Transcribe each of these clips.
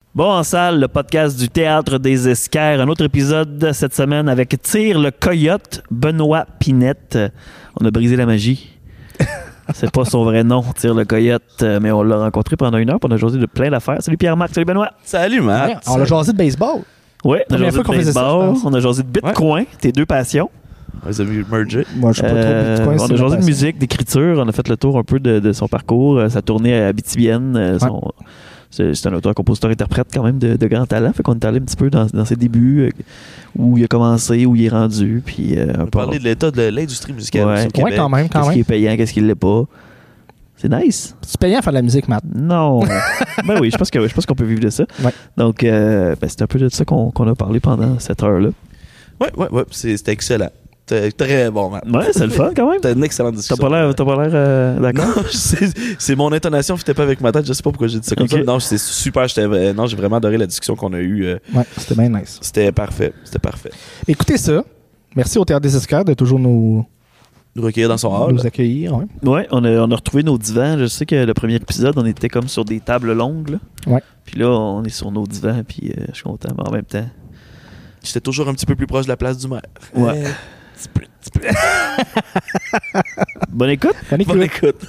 Bon en salle, le podcast du Théâtre des Esquerres. Un autre épisode cette semaine avec Tire le Coyote, Benoît Pinette. On a brisé la magie. C'est pas son vrai nom, Tire le Coyote, mais on l'a rencontré pendant 1 heure, puis on a jasé de plein d'affaires. Salut Pierre-Marc, salut Benoît. Salut Matt. Ouais, on a jasé de baseball. Oui, on a Première jasé fois de qu'on faisait ça, baseball, je pense. on a jasé de Bitcoin, tes deux passions. On les a mergé. Moi, je sais pas trop. Bitcoin, On c'est a jasé de ma musique, d'écriture, on a fait le tour un peu de son parcours, sa tournée à Abitibienne. C'est un auteur, compositeur, interprète quand même de grand talent. Fait qu'on est allé un petit peu dans ses débuts, où il a commencé, où il est rendu. Puis, On a parlé de l'état de l'industrie musicale Ouais. au Québec. Ouais, quand même. Qu'est-ce qui est payant, qu'est-ce qui l'est pas. C'est nice. C'est payant à faire de la musique, Matt. Non. Ben oui, je pense qu'on peut vivre de ça. Ouais. Donc, c'est un peu de ça qu'on a parlé pendant cette heure-là. Ouais. C'était excellent. C'était très bon, Matt. Ouais, c'est le fun quand même. C'était une excellente T'as discussion. pas l'air d'accord? Non, c'est mon intonation fitait pas avec ma tête. Je sais pas pourquoi j'ai dit ça comme Ok. ça. Non, c'est super. J'ai vraiment adoré la discussion qu'on a eue. Ouais, c'était bien nice. C'était parfait. Écoutez ça. Merci au Théâtre des Esquerres de toujours nous Recueillir dans son hall. accueillir. Ouais. Ouais, on a retrouvé nos divans. Je sais que le premier épisode, on était comme sur des tables longues. Là. Ouais. Puis là, on est sur nos divans, puis je suis content. Mais en même temps... J'étais toujours un petit peu plus proche de la place du maire. Ouais. Petit peu. Bonne écoute. Bonne écoute. Bonne écoute.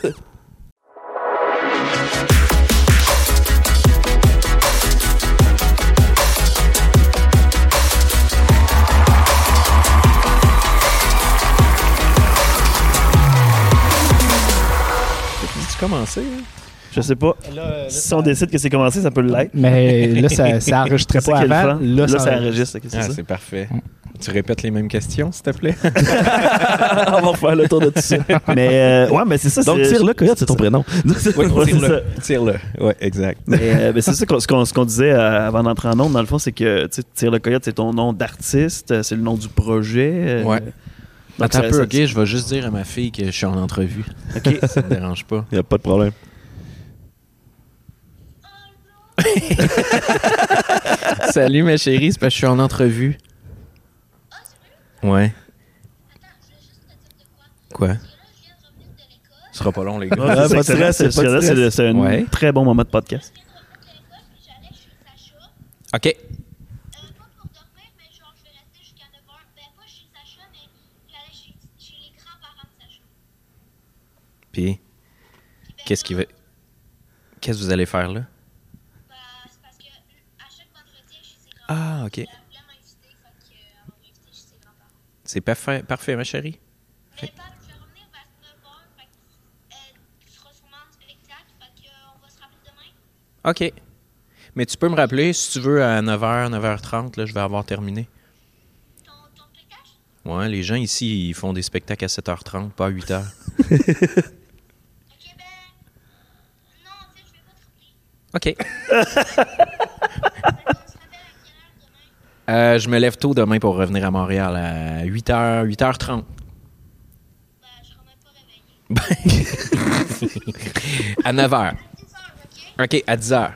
Peux-tu commencer? Hein? Je sais pas. Si on décide que c'est commencé, ça peut l'être. Mais là, ça enregistrait C'est pas ça qui est le avant. fun. Là, ça enregistre. Qu'est-ce que Ah, c'est ça? c'est parfait. Tu répètes les mêmes questions, s'il te plaît? On va refaire le tour de tout ça. Mais ouais, mais c'est ça. Donc, Tire le Coyote, c'est ton prénom. Oui, Ouais, c'est tire-le. Tire-le. Oui, exact. Mais c'est ça ce qu'on disait avant d'entrer en ondes, dans le fond, c'est que Tire le Coyote, c'est ton nom d'artiste, c'est le nom du projet. Ouais. Donc, Attends ça- un peu, ça- OK? Je vais juste dire à ma fille que je suis en entrevue. OK. Ça me dérange pas. Il n'y a pas de problème. Salut, ma chérie, c'est parce que je suis en entrevue. Ouais. Quoi? Ce sera pas long, les gars. Ouais, Ah, c'est pas de excellent, stress, c'est- pas de stress. c'est un Ouais. très bon moment de podcast. OK. Puis, qu'est-ce que vous allez faire là? Ah, OK. C'est parfait, parfait, ma chérie. OK. Mais tu peux me rappeler, si tu veux, à 9h, 9h30, là, je vais avoir terminé. Ouais, les gens ici, ils font des spectacles à 7h30, pas à 8h. OK. Je me lève tôt demain pour revenir à Montréal à 8h, 8h30. À 9h. OK, à 10h.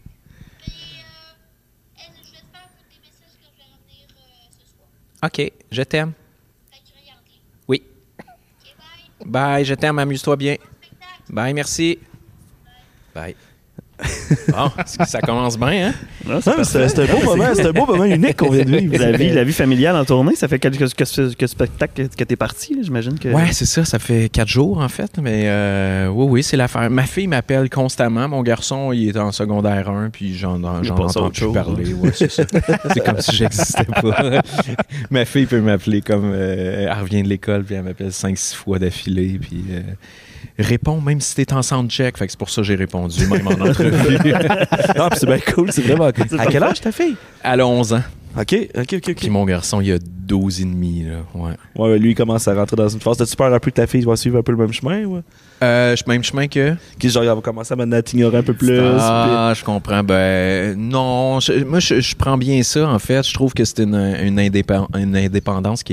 OK, je t'aime. Oui. Bye, je t'aime, amuse-toi bien. Bye, merci. Bye. Bon, ça commence bien, hein? Non, c'est Ouais, c'est un beau moment unique qu'on vient de vivre. la vie familiale en tournée, ça fait quelques spectacles que t'es parti, là, j'imagine que... Ouais, c'est ça. Ça fait 4 jours, en fait. Mais oui, c'est l'affaire. Ma fille m'appelle constamment. Mon garçon, il est en secondaire 1, puis j'en passe à entends autre plus chose. parler. Ouais, c'est ça. C'est comme si j'existais pas. Ma fille peut m'appeler comme... elle revient de l'école, puis elle m'appelle 5-6 fois d'affilée, puis... réponds même si t'es en soundcheck. Fait que c'est pour ça que j'ai répondu, même en entrevue. Non, puis c'est bien cool, c'est vraiment cool. À quel âge ta fille? Elle a 11 ans. OK. Puis mon garçon, il a 12 et demi, là. Ouais. Ouais, lui, il commence à rentrer dans une phase. T'as-tu peur un peu que ta fille va suivre un peu le même chemin? Ouais? Même chemin que... Qui, genre, il va commencer maintenant à t'ignorer un peu plus. Ah, je comprends. Ben, non. Moi, je prends bien ça, en fait. Je trouve que c'est une indépendance qui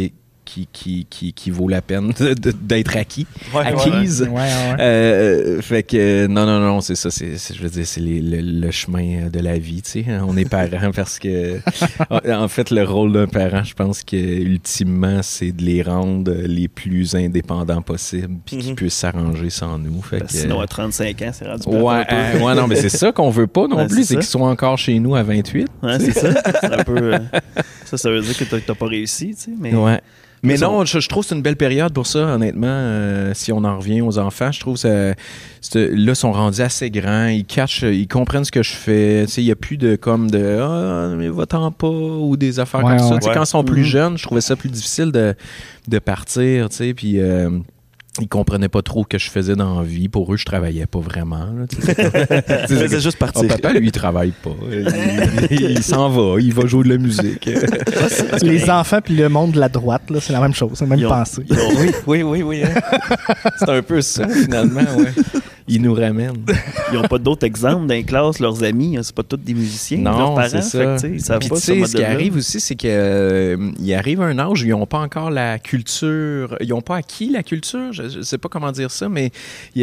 qui vaut la peine d'être acquise. Fait que non, c'est ça. Je veux dire, c'est le chemin de la vie, tu sais. On est parents parce que, en fait, le rôle d'un parent, je pense que ultimement, c'est de les rendre les plus indépendants possible, puis qu'ils puissent s'arranger sans nous. Fait que, sinon, à 35 ans, c'est rendu ouais, non, mais c'est ça qu'on veut pas non plus, c'est qu'ils soient encore chez nous à 28. Ouais, c'est ça. C'est un peu. Ça veut dire que t'as pas réussi, tu sais. Mais... Ouais. Mais non, je trouve que c'est une belle période pour ça, honnêtement. Si on en revient aux enfants, je trouve que là, ils sont rendus assez grands. Ils comprennent ce que je fais. Il n'y a plus de mais va-t'en pas ou des affaires comme ça. Quand ils sont plus jeunes, je trouvais ça plus difficile de partir. Puis ils comprenaient pas trop ce que je faisais dans la vie. Pour eux, je travaillais pas vraiment. Tu faisais juste partir. Papa, lui, il travaille pas. Il s'en va. Il va jouer de la musique. Les enfants puis le monde de la droite, là, c'est la même chose. C'est la même pensée. Oui. Hein. C'est un peu ça, finalement. Ouais. Ils nous ramènent. Ils n'ont pas d'autres exemples dans les classes, leurs amis. Hein, c'est pas tous des musiciens. Non, leurs parents, c'est ça. Fait que, ils savent puis, pas ce qui arrive aussi, c'est qu'il arrive un âge où ils n'ont pas encore la culture. Ils n'ont pas acquis la culture. Je ne sais pas comment dire ça, mais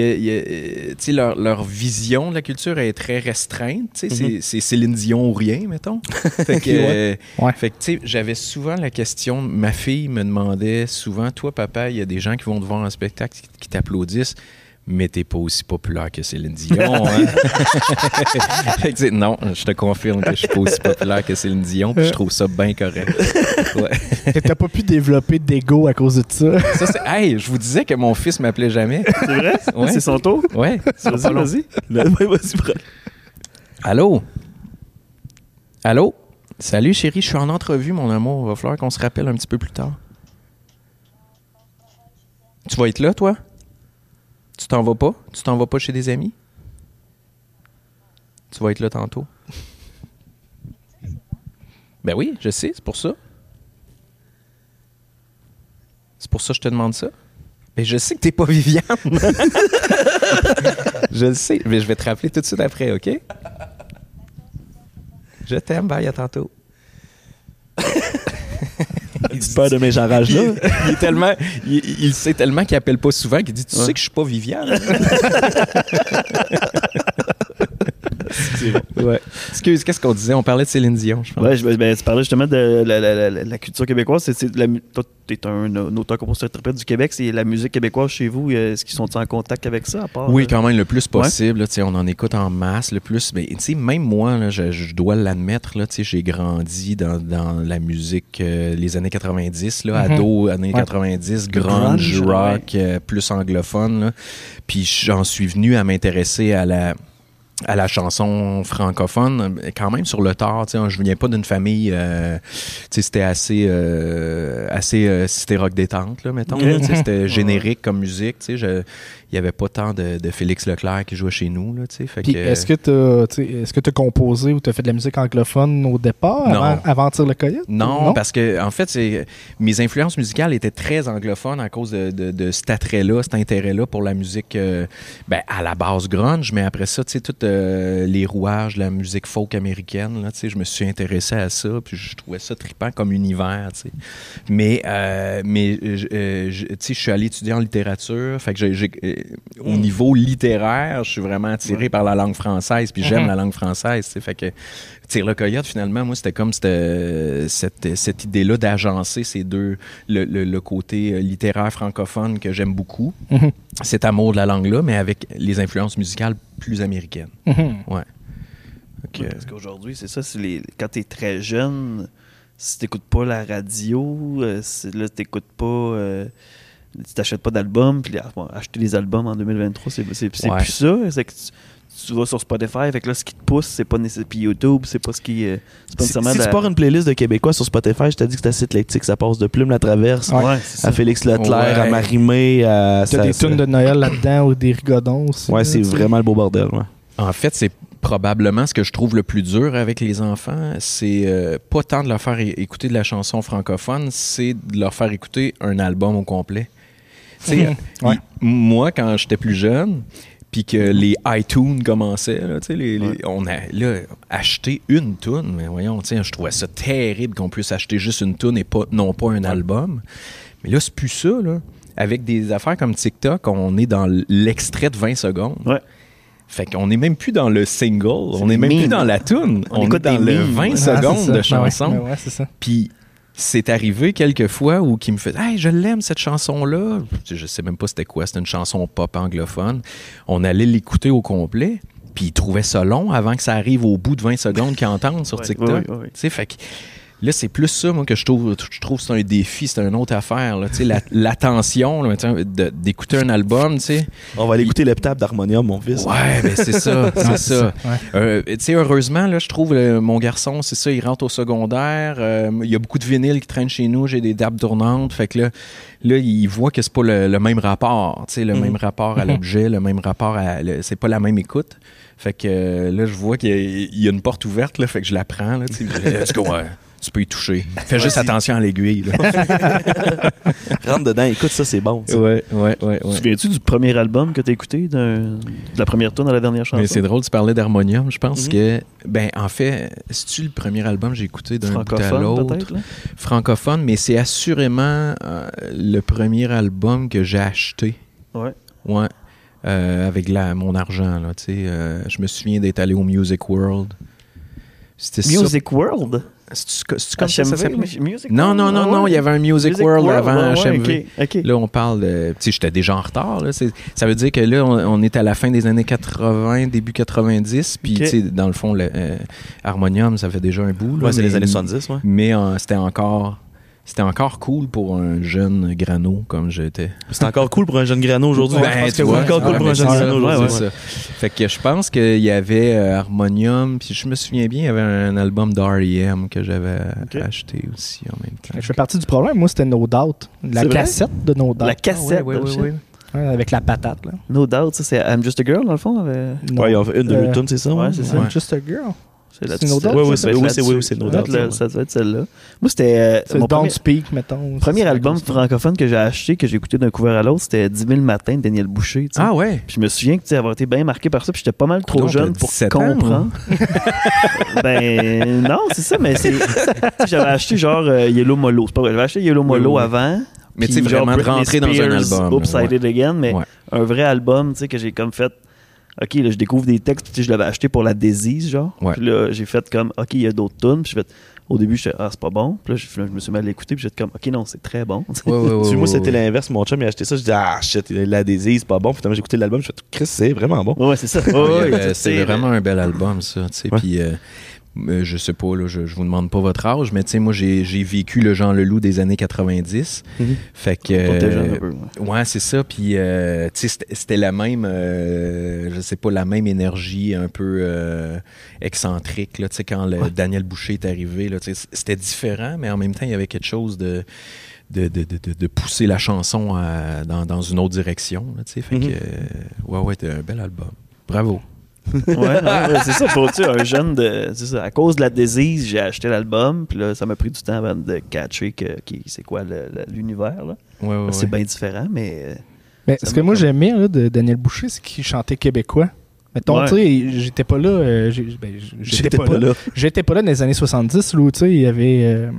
leur vision de la culture est très restreinte. C'est Céline Dion ou rien, mettons. Fait que, fait que j'avais souvent la question, ma fille me demandait souvent, toi, papa, il y a des gens qui vont te voir en spectacle qui t'applaudissent. Mais t'es pas aussi populaire que Céline Dion, hein? Fait que, non, je te confirme que je suis pas aussi populaire que Céline Dion, puis je trouve ça bien correct. Ouais. T'as pas pu développer d'ego à cause de ça. Hey, je vous disais que mon fils m'appelait jamais. C'est vrai? Ouais. C'est son tour? Ouais. Vas-y. Vas-y, Allô? Salut, chérie, je suis en entrevue, mon amour. Il va falloir qu'on se rappelle un petit peu plus tard. Tu vas être là, toi? Tu t'en vas pas? Tu t'en vas pas chez des amis? Tu vas être là tantôt. Ben oui, je sais, c'est pour ça. C'est pour ça que je te demande ça. Ben je sais que t'es pas Viviane. Je le sais, mais je vais te rappeler tout de suite après, OK? Je t'aime, bye, à tantôt. Il dit peur de mes jarrages là. Il est tellement, il sait tellement qu'il appelle pas souvent qu'il dit tu sais que je suis pas Viviane. Ouais. Excuse, qu'est-ce qu'on disait? On parlait de Céline Dion, je pense. Ouais, tu parlais justement de la culture québécoise. Toi, t'es un auteur-compositeur-interprète du Québec. C'est la musique québécoise chez vous. Est-ce qu'ils sont en contact avec ça? À part, oui, quand même, le plus possible. Là, on en écoute en masse. Le plus, mais, même moi, là, je dois l'admettre, là, j'ai grandi dans la musique les années 90, là, ado, années 90, grunge, rock, plus anglophone. Là. Puis j'en suis venu à m'intéresser à la chanson francophone, quand même sur le tard. Je venais pas d'une famille... c'était assez cité rock détente, là, mettons. C'était générique comme musique. Il n'y avait pas tant de Félix Leclerc qui jouait chez nous. Là, fait puis est-ce que tu as composé ou tu as fait de la musique anglophone au départ, avant Tire le Coyote? Non, parce que en fait, mes influences musicales étaient très anglophones à cause de cet attrait-là, cet intérêt-là pour la musique à la base grunge, mais après ça, tous les rouages de la musique folk américaine, là, je me suis intéressé à ça, puis je trouvais ça trippant comme univers. Mais je suis allé étudier en littérature, fait que au niveau littéraire, je suis vraiment attiré par la langue française, puis j'aime la langue française. Fait que Tire le Coyote, finalement, moi, c'était comme cette idée-là d'agencer ces deux, le côté littéraire francophone que j'aime beaucoup, cet amour de la langue-là, mais avec les influences musicales plus américaines. Ouais. Okay. Parce qu'aujourd'hui, c'est ça, quand t'es très jeune, si t'écoutes pas la radio, là, t'écoutes pas... tu t'achètes pas d'albums, puis acheter des albums en 2023, c'est plus ça. C'est que tu vas sur Spotify, fait que là, ce qui te pousse, c'est pas nécessairement... Puis YouTube, c'est pas ce qui... c'est pas nécessairement si tu pars une playlist de Québécois sur Spotify, je t'ai dit que c'est assez éclectique. Ça passe de Plume la Traverse à Félix Leclerc, à Marie-Mé, à... T'as des tunes de Noël là-dedans ou des rigodons aussi. Ouais, c'est vraiment le beau bordel. Ouais. En fait, c'est probablement ce que je trouve le plus dur avec les enfants, c'est pas tant de leur faire écouter de la chanson francophone, c'est de leur faire écouter un album au complet. Moi, quand j'étais plus jeune, puis que les iTunes commençaient, là, on a acheté une toune, mais voyons, je trouvais ça terrible qu'on puisse acheter juste une toune et non pas un album. Mais là, c'est plus ça, là. Avec des affaires comme TikTok, on est dans l'extrait de 20 secondes. Ouais. Fait qu'on n'est même plus dans le single, on n'est même plus dans la toune. On est dans le 20 secondes de chanson. Ouais, c'est ça. Puis c'est arrivé quelques fois où qui me fait « Hey, je l'aime, cette chanson-là. » Je sais même pas c'était quoi, c'était une chanson pop anglophone. On allait l'écouter au complet, puis il trouvait ça long avant que ça arrive au bout de 20 secondes qu'ils entendent sur TikTok. Tu sais, fait que là, c'est plus ça, moi, que je trouve que c'est un défi, c'est une autre affaire. Là, l'attention là, d'écouter un album. T'sais. On va aller écouter l'heptable d'Harmonium, mon fils. Ouais, ben c'est ça. C'est ça. Ouais. Heureusement, là, je trouve mon garçon, c'est ça, il rentre au secondaire. Il y a beaucoup de vinyles qui traînent chez nous. J'ai des dappes tournantes. Fait que là, il voit que c'est pas le même rapport. Le même rapport à l'objet, le même rapport à. C'est pas la même écoute. Fait que là, je vois qu'il y a une porte ouverte. Là, fait que je la prends. Là, let's go. Tu peux y toucher. Fais juste attention à l'aiguille. Rentre dedans, écoute ça, c'est bon. Ouais. Tu souviens-tu du premier album que tu as écouté, de la première tune à la dernière chanson? Mais c'est drôle, tu parlais d'Harmonium. Je pense que, en fait, c'est-tu le premier album que j'ai écouté d'un bout à l'autre? Francophone, mais c'est assurément le premier album que j'ai acheté. Ouais. Avec mon argent. Là, je me souviens d'être allé au Music World. Music World? C'est comme ça s'appelle? Non, il y avait un Music World avant HMV. Okay. Là, on parle de... Tu sais, j'étais déjà en retard. Là. Ça veut dire que là, on est à la fin des années 80, début 90. Puis, tu sais, dans le fond, Harmonium, ça fait déjà un bout. Là, c'est les années 70, ouais. Mais c'était encore cool pour un jeune grano comme j'étais. C'est encore cool pour un jeune grano aujourd'hui. C'est encore cool pour un jeune grano aujourd'hui. Fait que je pense qu'il y avait Harmonium, puis je me souviens bien, il y avait un album d'R.E.M. que j'avais acheté aussi en même temps. Je fais partie du problème. Moi, c'était No Doubt. La cassette de No Doubt. La cassette, oui. Avec la patate, là. No Doubt, ça, c'est I'm Just a Girl, dans le fond? Ouais, il y a une de mes tunes, c'est ça? Ouais, c'est ça. I'm Just a Girl. C'est No Doubt? Oui, c'est No Doubt. Ça doit être celle-là. Moi, c'était... C'est Don't Speak, mettons. Premier album francophone que j'ai acheté, que j'ai écouté d'un couvert à l'autre, c'était 10 000 matins de Daniel Boucher. Ah ouais? Puis je me souviens que avoir été bien marqué par ça, puis j'étais pas mal trop jeune pour comprendre. Ben non, c'est ça, mais c'est... J'avais acheté genre Yellow Molo. C'est pas vrai, j'avais acheté Yellow Molo avant. Mais tu sais, vraiment de rentrer dans un album. Oops, I Did It Again, mais un vrai album, tu sais, que j'ai comme fait... OK, là, je découvre des textes, puis je l'avais acheté pour la Disease, genre. Ouais. Puis là, j'ai fait comme, OK, il y a d'autres tunes. Puis au début, je c'est pas bon. Puis là, je me suis mis à l'écouter, puis j'étais comme, OK, non, c'est très bon. Moi, c'était l'inverse. Mon chum, il a acheté ça. Je dis, shit, la Disease, c'est pas bon. Puis j'ai écouté l'album, je fais, Chris, c'est vraiment bon. Ouais, c'est ça. C'est vraiment un bel album, ça. Tu sais, puis... je sais pas, là, je vous demande pas votre âge, mais tu sais, moi, j'ai vécu le Jean Leloup des années 90. Fait que... ouais, c'est ça. Puis, tu sais, c'était la même, je sais pas, la même énergie un peu excentrique, là, tu sais, quand Daniel Boucher est arrivé, là, tu sais, c'était différent, mais en même temps, il y avait quelque chose de pousser la chanson dans une autre direction, là, tu sais. Fait que, ouais, c'était un bel album. Bravo. Ouais, c'est ça, pour un jeune c'est ça, à cause de la Disease, j'ai acheté l'album, puis là ça m'a pris du temps avant de catcher c'est quoi l'univers là. C'est bien différent, mais ce que moi j'aimais là, de Daniel Boucher, c'est qu'il chantait québécois. Mettons, tu sais, j'étais pas là, j'étais pas là dans les années 70 là, où tu sais, il y avait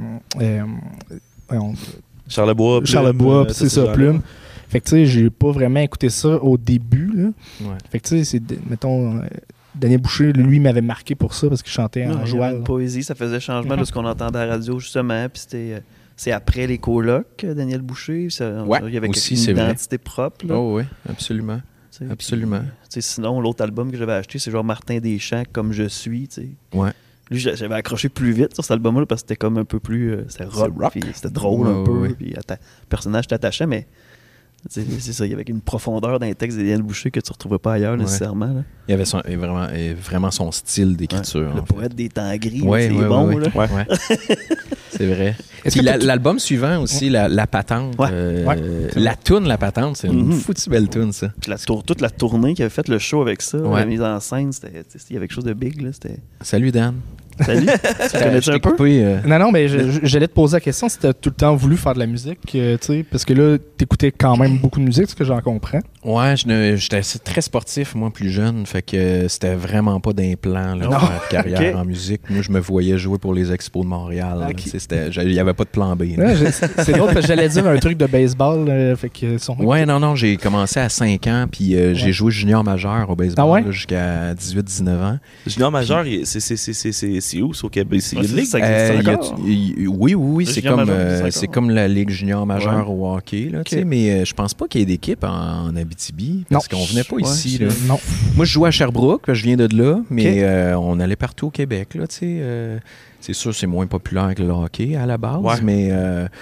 Charlebois, c'est ça, Plume. Fait que tu sais, j'ai pas vraiment écouté ça au début, là. Fait que tu sais, mettons, Daniel Boucher, lui, m'avait marqué pour ça parce qu'il chantait en joual. Une poésie, ça faisait changement de ce qu'on entendait à la radio, justement. Puis c'est après les colocs, Daniel Boucher. Il y avait aussi, une identité propre. Là. Oh oui, absolument. Absolument. Puis, sinon, l'autre album que j'avais acheté, c'est genre Martin Deschamps, Comme je suis. T'sais. Ouais. Lui, j'avais accroché plus vite sur cet album-là parce que c'était comme un peu plus... c'était rock. Puis c'était drôle un peu. Puis le personnage t'attachait, mais... C'est ça, il y avait une profondeur dans les textes de Daniel Boucher que tu ne retrouvais pas ailleurs nécessairement. Là. Il y avait vraiment son style d'écriture. Le poète des temps gris, c'est bon. Là. C'est vrai. Puis l'album suivant aussi, La Patente. La toune La Patente, c'est une foutue belle toune, ça. Puis toute la tournée qui avait fait le show avec ça, la mise en scène, il y avait quelque chose de big. Là, Salut Dan. Salut. Tu connais-tu un peu? Non, mais j'allais te poser la question si tu as tout le temps voulu faire de la musique, tu sais, parce que là, tu écoutais quand même beaucoup de musique, ce que j'en comprends. Ouais, j'étais très sportif, moi, plus jeune, fait que c'était vraiment pas d'implant, là, faire carrière en musique. Moi, je me voyais jouer pour les Expos de Montréal. Il n'y avait pas de plan B. Ouais, c'est drôle, parce que j'allais dire un truc de baseball, fait que... Ouais, non, j'ai commencé à 5 ans, puis j'ai joué junior majeur au baseball là, jusqu'à 18-19 ans. Junior majeur, c'est où, au Québec? C'est une ligue? Oui, c'est comme la Ligue junior majeure au hockey, là, mais je pense pas qu'il y ait d'équipe en Abitibi, parce qu'on venait pas ici. Là. Non. Moi, je jouais à Sherbrooke, je viens de là, mais on allait partout au Québec. Là, c'est sûr, c'est moins populaire que le hockey à la base, mais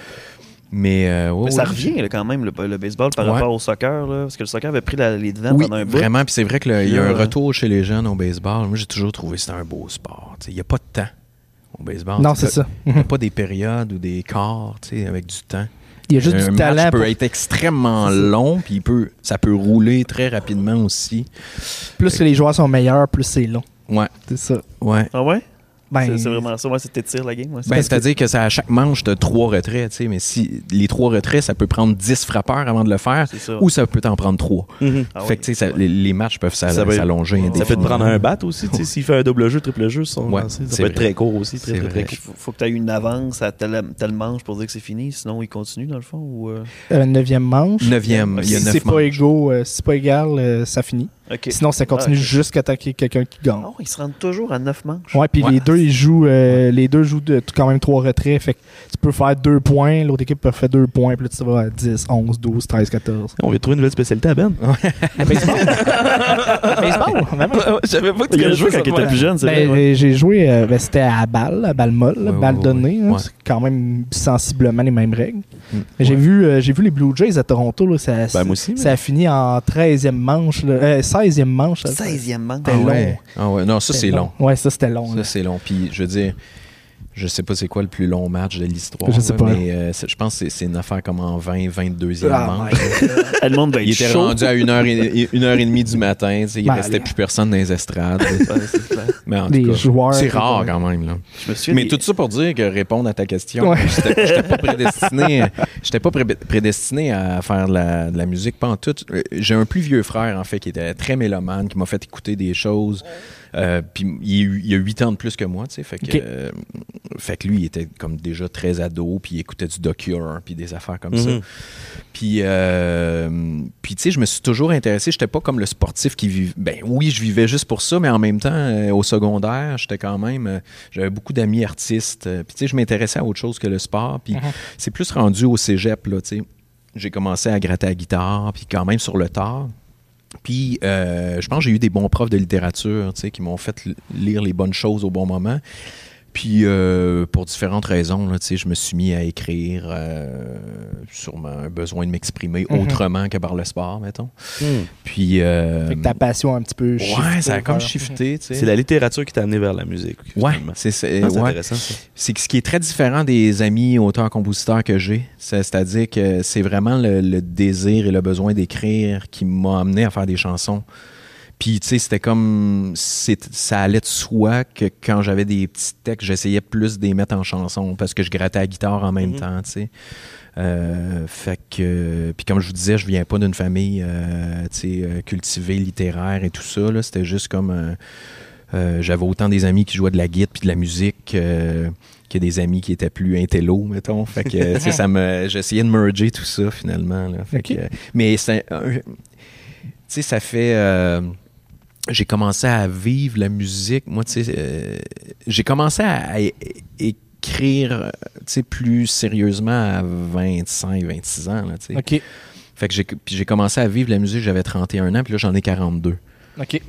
ça revient là, quand même, le baseball, par rapport au soccer, là, parce que le soccer avait pris les devants pendant un bout. Vraiment, puis c'est vrai qu'il y a un retour chez les jeunes au baseball. Moi, j'ai toujours trouvé que c'était un beau sport. Il n'y a pas de temps au baseball. Non, c'est ça. Il n'y a pas des périodes ou des quarts avec du temps. Il y a juste du talent. Match peut être extrêmement long, puis ça peut rouler très rapidement aussi. Plus que les joueurs sont meilleurs, plus c'est long. Ouais. C'est ça. Ouais. Ah ouais? Ben, c'est vraiment ça. Ouais, c'est t'étires la game. Ouais, c'est-à-dire que à chaque manche, tu as 3 retraits. Mais si les 3 retraits, ça peut prendre 10 frappeurs avant de le faire, ou ça peut t'en prendre 3. Fait que les matchs peuvent s'allonger. Ça peut te prendre un bat aussi. S'il fait un double jeu, triple jeu, ça peut être très court aussi. Très court. Faut que tu aies une avance à telle manche pour dire que c'est fini. Sinon, il continue dans le fond. Ou 9e manche. 9e. Il y a 9 manches. Si c'est pas égal, ça finit. Okay. Sinon, ça continue jusqu'à attaquer quelqu'un qui gagne. Oh, ils se rendent toujours à 9 manches. Ouais, puis les deux jouent quand même 3 retraits. Fait que tu peux faire 2 points, l'autre équipe peut faire 2 points, puis là tu vas à 10, 11, 12, 13, 14. On vient de trouver une nouvelle spécialité à Ben. Le baseball. Le baseball, je savais pas que tu avais joué quand tu étais plus jeune, c'est vrai. J'ai joué, c'était à balle molle, balle donnée. C'est quand même sensiblement les mêmes règles. J'ai vu les Blue Jays à Toronto, là, moi aussi, ça a fini en 13e manche. 16e manche. 16e manche. C'était long. Ah ouais. Non, ça, c'est long. Ouais, ça, c'était long. Ça, c'est long. Puis, je veux dire, je sais pas c'est quoi le plus long match de l'histoire. Je sais pas. Mais je pense que c'est une affaire comme en 22e manche. Le monde doit être Il était rendu à 1h30 du matin. Il restait plus personne dans les estrades. Mais en tout cas, c'est rare quand même. Là. Mais tout ça pour dire que répondre à ta question, j'étais pas prédestiné à faire de la musique. Pas en tout. J'ai un plus vieux frère, en fait, qui était très mélomane, qui m'a fait écouter des choses. Puis il a 8 ans de plus que moi, tu sais, fait que lui, il était comme déjà très ado, puis il écoutait du The Cure, puis des affaires comme ça. Puis tu sais, je me suis toujours intéressé, j'étais pas comme le sportif qui vivait, oui, je vivais juste pour ça, mais en même temps, au secondaire, j'étais quand même, j'avais beaucoup d'amis artistes, puis tu sais, je m'intéressais à autre chose que le sport, puis c'est plus rendu au cégep, là, tu sais. J'ai commencé à gratter à la guitare, puis quand même sur le tard. Puis, je pense que j'ai eu des bons profs de littérature, tu sais, qui m'ont fait lire les bonnes choses au bon moment. Puis, pour différentes raisons, là, tu sais, je me suis mis à écrire sûrement un besoin de m'exprimer autrement que par le sport, mettons. Puis... fait que ta passion a un petit peu shifté. Ouais, ça a comme shifté, tu sais. C'est la littérature qui t'a amené vers la musique. Ouais, c'est intéressant, ça. C'est ce qui est très différent des amis auteurs-compositeurs que j'ai. C'est-à-dire que c'est vraiment le désir et le besoin d'écrire qui m'a amené à faire des chansons. Puis, tu sais, c'était comme... ça allait de soi que quand j'avais des petits textes, j'essayais plus de les mettre en chanson parce que je grattais la guitare en même temps, tu sais. Fait que... Puis comme je vous disais, je viens pas d'une famille, tu sais, cultivée, littéraire et tout ça, là. C'était juste comme... j'avais autant des amis qui jouaient de la guitare puis de la musique que des amis qui étaient plus intello, mettons. Fait que, tu sais, j'essayais de merger tout ça, finalement, là. Fait que... Mais c'est... tu sais, ça fait... j'ai commencé à vivre la musique. Moi, tu sais, j'ai commencé à écrire, tu sais, plus sérieusement à 25, 26 ans, là, tu sais. OK. Fait que j'ai commencé à vivre la musique, j'avais 31 ans, puis là, j'en ai 42. OK.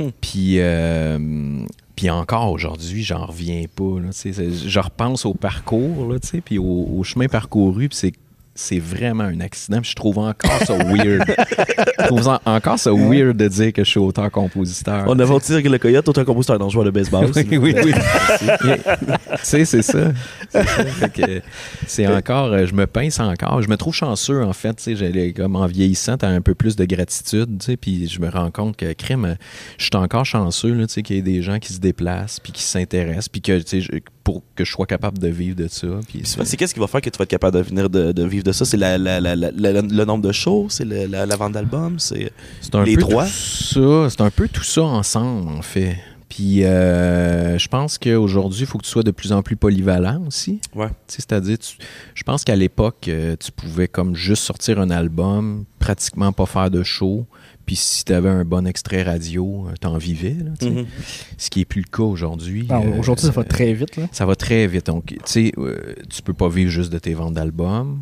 Puis encore aujourd'hui, j'en reviens pas, là, tu sais. Je repense au parcours, là, tu sais, puis au chemin parcouru, puis c'est vraiment un accident. Puis je trouve encore ça weird. Je trouve encore ça weird de dire que je suis auteur-compositeur. On avait dit que le Coyote, auteur-compositeur, non, joueur de baseball. oui. Tu sais, c'est ça. C'est encore, je me pince encore. Je me trouve chanceux, en fait. Comme en vieillissant, tu as un peu plus de gratitude. Puis je me rends compte que, crime, je suis encore chanceux là, qu'il y ait des gens qui se déplacent, puis qui s'intéressent, puis que, pour que je sois capable de vivre de ça. Puis, c'est qu'est-ce qui va faire que tu vas être capable de vivre de ça? C'est le nombre de shows? C'est la vente d'albums? C'est les droits? C'est un peu tout ça ensemble, en fait. Puis je pense qu'aujourd'hui, il faut que tu sois de plus en plus polyvalent aussi. Ouais. C'est-à-dire, je pense qu'à l'époque, tu pouvais comme juste sortir un album, pratiquement pas faire de show, puis si tu avais un bon extrait radio, t'en vivais. Là, ce qui n'est plus le cas aujourd'hui. Aujourd'hui, ça va très vite. Là. Ça va très vite. Donc, tu peux pas vivre juste de tes ventes d'albums.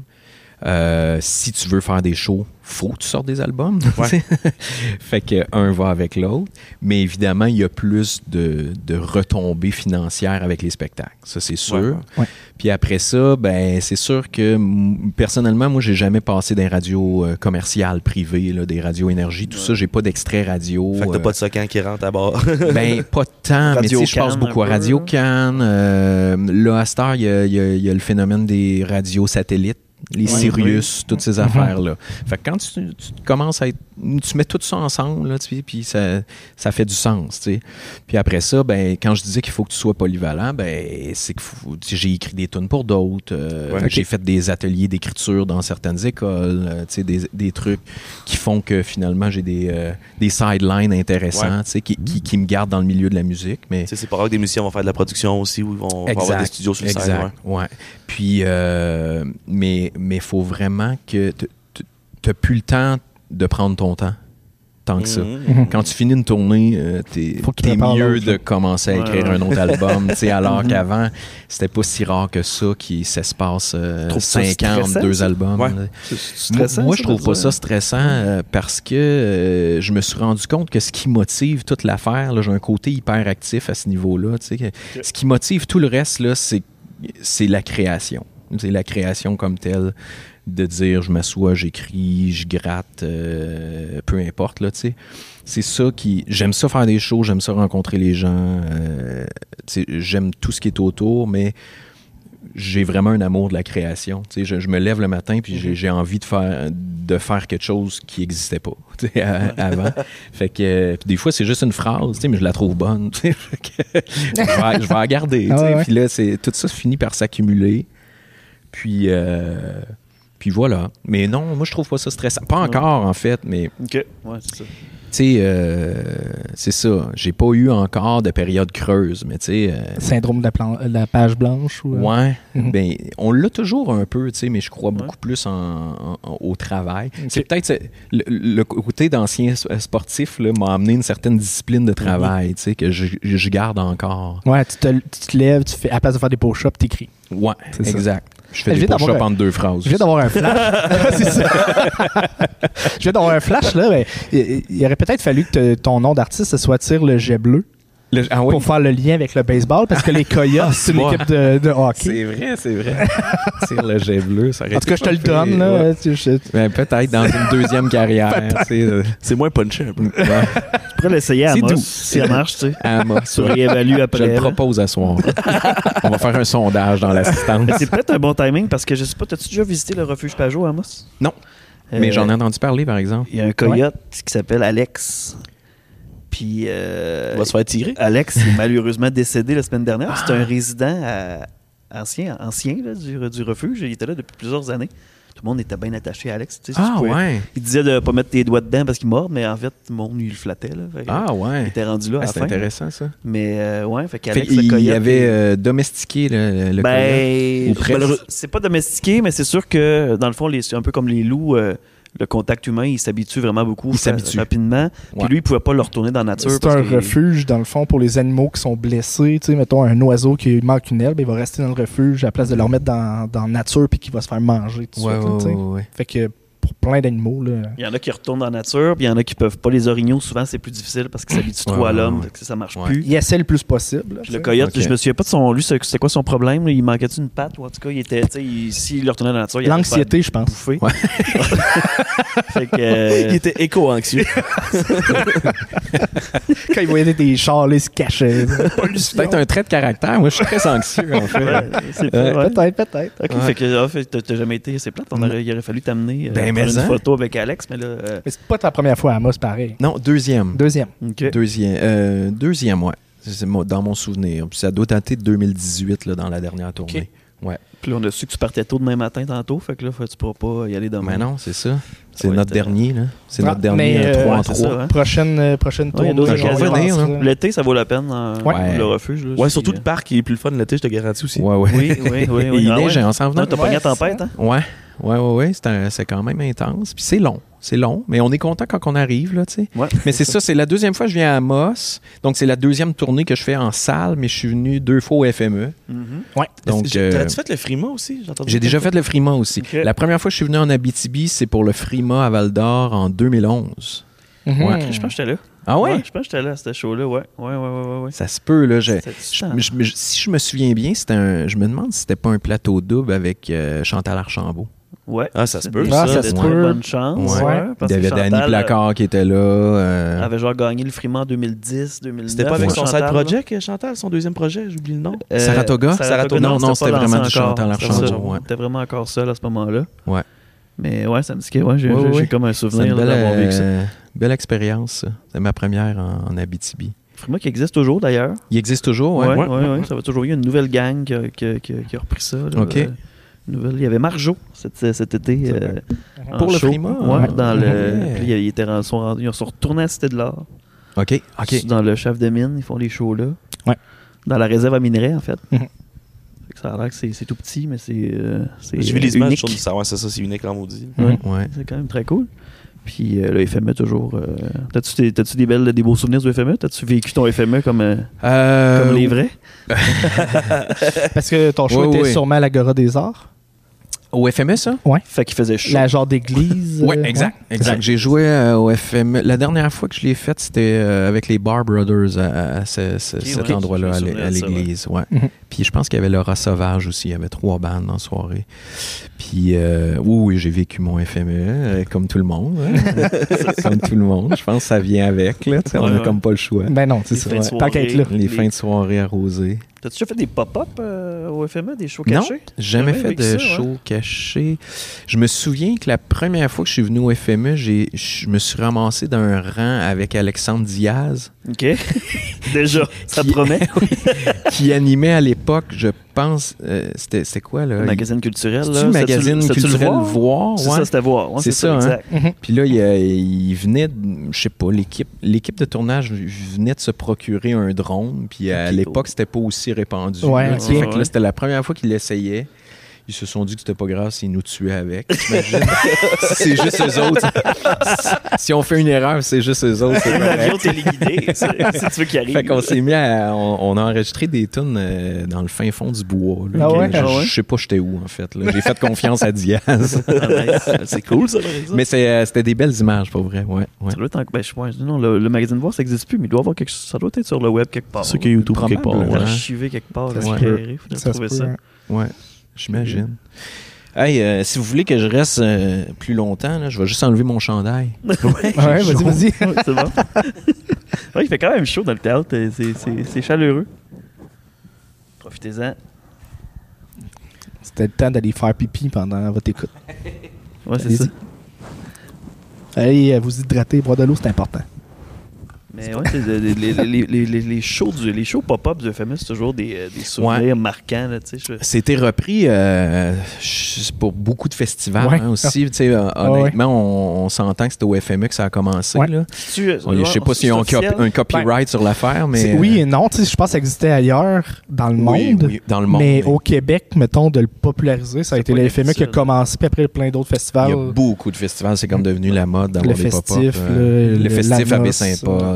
Si tu veux faire des shows, faut que tu sortes des albums. Ouais. Fait que un va avec l'autre. Mais évidemment, il y a plus de retombées financières avec les spectacles. Ça, c'est sûr. Ouais. Puis après ça, ben c'est sûr que personnellement, moi, j'ai jamais passé des radios commerciales privées, là, des radios énergie, tout ça. J'ai pas d'extrait radio. Fait que t'as pas de socan qui rentre à bord. Ben, pas de temps. Mais tu sais, je passe beaucoup à Radio Cannes. Là, à cette heure, il y a le phénomène des radios satellites. Les Sirius, toutes ces affaires-là. Fait que quand tu commences à tu mets tout ça ensemble, là, puis ça fait du sens, tu sais. Puis après ça, ben, quand je disais qu'il faut que tu sois polyvalent, ben, c'est que j'ai écrit des tunes pour d'autres. J'ai fait des ateliers d'écriture dans certaines écoles, tu sais, des trucs qui font que finalement j'ai des sidelines intéressants, tu sais, qui me gardent dans le milieu de la musique. Mais c'est pas rare que des musiciens vont faire de la production aussi, ou ils vont avoir des studios sur le site. Ouais. Puis, mais il faut vraiment que tu n'as plus le temps de prendre ton temps tant que ça. Quand tu finis une tournée, t'es mieux de commencer à écrire un autre album, alors qu'avant, c'était pas si rare que ça ça se passe 5 ans entre 2 albums. Ouais. C'est stressant, moi, je trouve pas ça stressant parce que je me suis rendu compte que ce qui motive toute l'affaire, là, j'ai un côté hyper actif à ce niveau-là. Ce qui motive tout le reste, là, c'est la création. C'est la création comme telle, de dire je m'assois, j'écris, je gratte, peu importe, là, tu sais. C'est ça qui... J'aime ça faire des shows, j'aime ça rencontrer les gens, j'aime tout ce qui est autour, mais j'ai vraiment un amour de la création. Tu sais, je me lève le matin puis j'ai envie de faire quelque chose qui n'existait pas avant. Fait que des fois, c'est juste une phrase, mais je la trouve bonne. Je vais la garder. Puis là, tout ça finit par s'accumuler. Puis voilà. Mais non, moi, je trouve pas ça stressant. Pas encore, en fait, mais... OK, ouais, c'est ça. Tu sais, c'est ça. J'ai pas eu encore de période creuse, mais tu sais... Syndrome de la page blanche? Ou... Ouais. Ben, on l'a toujours un peu, tu sais, mais je crois beaucoup plus au travail. C'est peut-être... Le côté d'ancien sportif là, m'a amené une certaine discipline de travail, tu sais, que je garde encore. Ouais, tu te lèves, tu fais, à la place de faire des push-ups, t'écris. Ouais, exact. Je fais des push-ups entre 2 phrases. Je viens d'avoir un flash. C'est ça. Je viens d'avoir un flash, là. Ben, il aurait peut-être fallu que ton nom d'artiste soit Tire le jet bleu. Pour faire le lien avec le baseball, parce que les Coyotes, c'est une équipe de hockey. C'est vrai. Tire le jet bleu, ça aurait en tout cas, je te le donne, là. Ben, peut-être dans une deuxième carrière. C'est moins punché un peu. Tu pourrais l'essayer à Amos, si ça marche, tu sais. Amos. Tu réévalues après. Je le propose à soir. On va faire un sondage dans l'assistance. C'est peut-être un bon timing, parce que je sais pas, t'as-tu déjà visité le refuge Pajot, Amos? Non. Mais j'en ai entendu parler, par exemple. Il y a un coyote qui s'appelle Alex. Puis, il va se faire tirer. Alex est malheureusement décédé la semaine dernière. C'était un résident ancien là, du refuge. Il était là depuis plusieurs années. Tout le monde était bien attaché à Alex. Tu sais, il disait de ne pas mettre tes doigts dedans parce qu'il mord, mais en fait, tout le monde il le flattait. Là. Il était rendu là à la fin. C'est intéressant, ça. Mais fait qu'Alex, le coyote... Il avait domestiqué le coyote. C'est pas domestiqué, mais c'est sûr que, dans le fond, c'est un peu comme les loups... le contact humain, il s'habitue vraiment beaucoup rapidement. Puis lui, il pouvait pas le retourner dans la nature. C'est un refuge, dans le fond, pour les animaux qui sont blessés. Tu sais, mettons, un oiseau qui manque une aile, il va rester dans le refuge à la place de le remettre dans la nature puis qu'il va se faire manger. Fait que pour plein d'animaux. Là. Il y en a qui retournent dans la nature, puis il y en a qui peuvent pas. Les orignaux, souvent, c'est plus difficile parce qu'ils s'habituent trop à l'homme, donc ça marche plus. Il essaie le plus possible. Puis le coyote, je me souviens pas de son... Lui, c'est quoi son problème? Là? Il manquait-tu une patte? Ou en tout cas, il était... S'il retournait dans la nature, il avait l'anxiété, je pense. Fait que, il était éco-anxieux. Quand il voyait des chars, il se cachait. C'est peut-être un trait de caractère. Moi, je suis très anxieux, en fait. Peut-être. OK, fait que t'as jamais été assez plate. Il aurait fallu t'amener une photo avec Alex, mais là... Mais c'est pas ta première fois à Amos, pareil. Non, deuxième. Okay. Deuxième, ouais. C'est dans mon souvenir. Puis ça doit dater de 2018, là, dans la dernière tournée. Okay. Ouais. Puis là, on a su que tu partais tôt demain matin tantôt, fait que là, tu pourras pas y aller demain. Mais non, c'est ça. C'est notre dernier, là. C'est notre dernier 3 en 3. Ça, hein? Prochaine tournée. L'été, ça vaut la peine, le refuge. Là, ouais, surtout le parc, il est plus le fun l'été, je te garantis aussi. Ouais. Oui. Il neige en s'en venant. T'as pogné la tempête, hein? Ouais. C'est quand même intense. Puis c'est long, mais on est content quand on arrive, là, tu sais. Ouais, mais c'est ça, c'est la deuxième fois que je viens à Amos. Donc, c'est la deuxième tournée que je fais en salle, mais je suis venu 2 fois au FME. Ouais. Donc, t'as-tu fait le Frima aussi? J'ai déjà fait le Frima aussi. Okay. La première fois que je suis venu en Abitibi, c'est pour le Frima à Val-d'Or en 2011. Ouais. Je pense que j'étais là. Ah ouais? Je pense que j'étais là à ce show-là, ouais. Ça se peut, là. Si je me souviens bien, je me demande si c'était pas un plateau double avec Chantal Archambault. Ouais. Ah, ça se peut. Ça se peut. Bonne chance. Ouais. Il y avait Danny Placard qui était là. Elle avait genre gagné le Frima en 2010, 2009. C'était pas avec son side project, Chantal, son deuxième projet, j'oublie le nom. Saratoga? Non, c'était vraiment du Chantal Archambault. C'était vraiment encore seul à ce moment-là. Ouais. Mais ouais, ça me dit que j'ai comme un souvenir d'avoir vécu ça. Belle expérience, ça. C'est ma première en Abitibi. Frima qui existe toujours d'ailleurs. Il existe toujours, ouais. Ouais. Ça va toujours. Il y a une nouvelle gang qui a repris ça. Là, OK. Il y avait Marjo cet été. Pour le Frima? Ouais, dans le. Puis ils sont retournés à la Cité de l'Art. OK. Dans le chef de mine, ils font les shows là. Ouais. Dans la réserve à minerais, en fait. Ça a l'air que c'est tout petit, mais c'est. J'ai vu les images, je trouve de savoir, c'est ça, c'est unique en maudit. Ouais. C'est quand même très cool. Puis le FME, toujours. T'as-tu des beaux souvenirs du FME? T'as-tu vécu ton FME comme les vrais? Parce que ton show était sûrement à l'Agora des Arts. Au FME, ça? Ouais. Fait qu'il faisait chaud. La genre d'église. Ouais, exact. J'ai joué au FME. La dernière fois que je l'ai faite, c'était avec les Bar Brothers à cet endroit-là, à l'église. Ouais. Puis je pense qu'il y avait Laura Sauvage aussi. Il y avait 3 bandes dans la soirée. Puis oui, j'ai vécu mon FME comme tout le monde. Hein. Comme tout le monde. Je pense que ça vient avec. Là, on n'a comme pas le choix. Ben non, c'est ça. Tant qu'à être là. Les fins de soirée arrosées. T'as-tu déjà fait des pop-up au FME, des shows cachés? Non, jamais fait de shows cachés. Je me souviens que la première fois que je suis venu au FME, je me suis ramassé d'un rang avec Alexandre Diaz. OK. Déjà, ça promet. Qui animait à l'époque, je pense, c'était quoi, là? Le magazine culturel, là. C'est-tu le magazine culturel Voir? C'est ça, c'était Voir. Ouais, c'est ça, exact. Hein? Puis là, il venait, je sais pas, l'équipe de tournage venait de se procurer un drone, puis à l'époque, c'était pas aussi répandu. Ouais, là, fait que là, c'était la première fois qu'il l'essayait. Ils se sont dit que c'était pas grave s'ils nous tuaient avec. T'imagines? C'est juste eux autres. Si on fait une erreur, c'est juste eux autres. C'est l'avion téléguidé, si tu veux qu'il arrive. Fait qu'on s'est mis on a enregistré des tunes dans le fin fond du bois. Là, je sais pas j'étais où, en fait. Là. J'ai fait confiance à Diaz. C'est cool, ça, par exemple. Mais c'était des belles images, pour vrai. Ouais. Ça doit être non, le magazine Voir, ça n'existe plus, mais il doit avoir quelque chose. Ça doit être sur le web quelque part. Sur YouTube quelque part. Archivé quelque part. Il faudrait trouver ça. Ouais. J'imagine. Hey, si vous voulez que je reste plus longtemps, là, je vais juste enlever mon chandail. Ouais, vas-y. C'est bon. Ouais, il fait quand même chaud dans le théâtre. C'est chaleureux. Profitez-en. C'était le temps d'aller faire pipi pendant votre écoute. Ouais, c'est ça. Allez, vous hydrater, boire de l'eau, c'est important. Mais ouais, les shows pop-up du FME, c'est toujours des souvenirs marquants. Là, c'était repris pour beaucoup de festivals aussi. Honnêtement, on s'entend que c'était au FME que ça a commencé. Là. Je sais pas s'ils ont un copyright sur l'affaire, mais... Oui et non. Je pense que ça existait ailleurs dans le monde. Oui, dans le monde. Mais au Québec, mettons, de le populariser, ça a été le FME qui a commencé, puis après plein d'autres festivals. Il y a beaucoup de festivals. C'est comme devenu la mode d'avoir des pop-up. Le festif à Baie-Saint-Paul.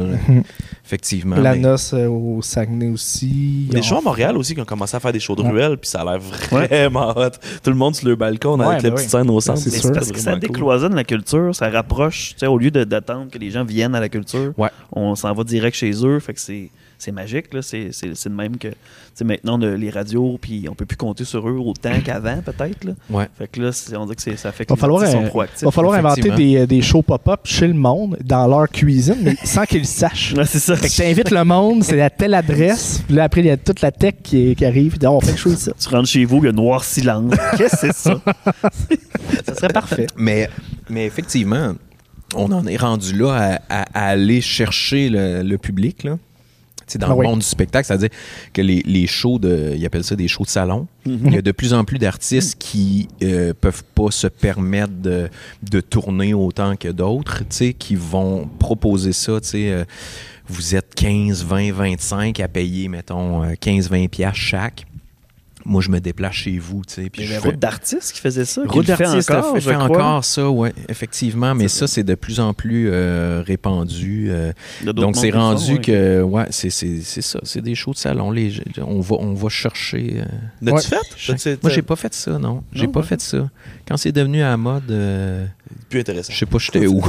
Effectivement. La noce au Saguenay aussi. Des shows à Montréal aussi qui ont commencé à faire des shows de ruelle, puis ça a l'air vraiment hot. Tout le monde sur le balcon avec la petite scène au centre. C'est parce que ça décloisonne la culture, ça rapproche. Au lieu d'attendre que les gens viennent à la culture, on s'en va direct chez eux. Fait que c'est magique. Là. C'est de même que maintenant, les radios, puis on peut plus compter sur eux autant qu'avant, peut-être. Là. Ouais. Fait que là, on dit que ça fait que les artistes sont proactifs. Il va falloir inventer des shows pop-up chez le monde, dans leur cuisine, mais sans qu'ils le sachent. Ouais, c'est ça. Fait que tu invites le monde, c'est à telle adresse, puis là, après, il y a toute la tech qui arrive, puis on fait le show ici. Tu rentres chez vous, il y a noir silence. Qu'est-ce que c'est ça? Ça serait parfait. Mais effectivement, on en est rendu là à aller chercher le public, là. Dans le monde du spectacle, c'est-à-dire que les shows ils appellent ça des shows de salon. Il y a de plus en plus d'artistes qui peuvent pas se permettre de tourner autant que d'autres, qui vont proposer ça, vous êtes 15, 20, 25 à payer, mettons, 15-20 piastres chaque. Moi, je me déplace chez vous, tu sais. Il y avait Route d'artiste qui faisait ça. Route d'artiste fait encore ça, oui, effectivement. Mais ça, c'est de plus en plus répandu. Donc, c'est rendu que, c'est ça. C'est des shows de salon. On va chercher. L'as-tu fait? Moi, j'ai pas fait ça, non. J'ai pas fait ça. Quand c'est devenu à la mode... plus intéressant. Je sais pas, j'étais où.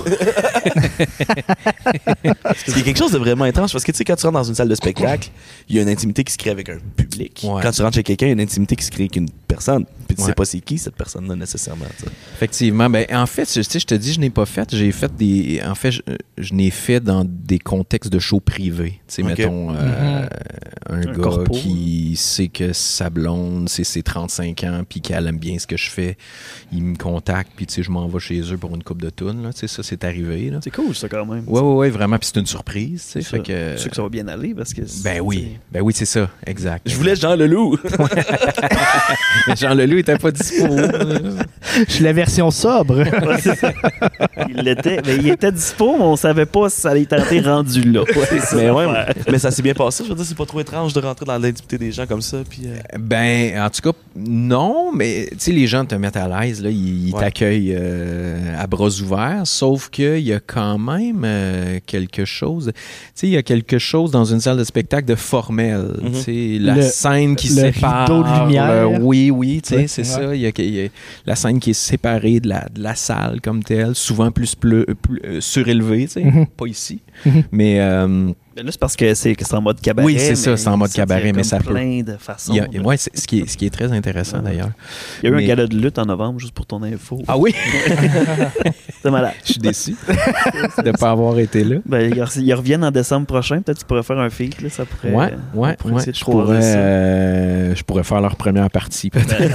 Il y a quelque chose de vraiment étrange parce que, tu sais, quand tu rentres dans une salle de spectacle, il y a une intimité qui se crée avec un public. Ouais. Quand tu rentres chez quelqu'un, il y a une intimité qui se crée avec une personne. Puis tu sais pas c'est qui cette personne-là nécessairement. T'sais. Effectivement. Ben, en fait, je te dis, je n'ai pas fait. J'ai fait des. En fait, je n'ai fait dans des contextes de shows privés. Tu sais, mettons, un gars corpo, qui sait que sa blonde, c'est ses 35 ans, puis qu'elle aime bien ce que je fais. Il me contacte, puis tu sais, je m'en vais chez eux pour une coupe de tunes. Tu sais, ça, c'est arrivé. Là. C'est cool, ça, quand même. Oui, vraiment. Puis c'est une surprise. Tu sais, fait que... Je sais que ça va bien aller parce que... Ben oui, c'est ça. Exact. Je voulais Jean Leloup. Mais Jean Leloup était pas dispo. Je suis la version sobre. Il était dispo, mais on savait pas si ça allait tenter rendu là. Mais ça s'est bien passé. Je veux dire, c'est pas trop étrange de rentrer dans l'intimité des gens comme ça. Puis, Ben, en tout cas, non, mais tu sais, les gens te mettent à l'aise. Là, ils t'accueillent à bras ouverts, sauf qu'il y a quand même quelque chose. Tu sais, il y a quelque chose dans une salle de spectacle de formel. Tu sais, la scène qui sépare. Le rideau de lumière. Oui, tu sais, c'est ça. Il y a la scène qui est séparée de la salle comme telle, souvent plus surélevée, tu sais, pas ici. Mais là, c'est parce que c'est en mode cabaret. Oui, c'est ça, c'est en mode cabaret, mais ça peut. Plein de façons. Oui, c'est ce qui est très intéressant d'ailleurs. Il y a eu un gala de lutte en novembre, juste pour ton info. Ah oui? C'est malade. Je suis déçu de ne pas avoir été là. Ben, ils reviennent en décembre prochain. Peut-être que tu pourrais faire un feat. Là, ça pourrait. Ouais. Je pourrais faire leur première partie, peut-être.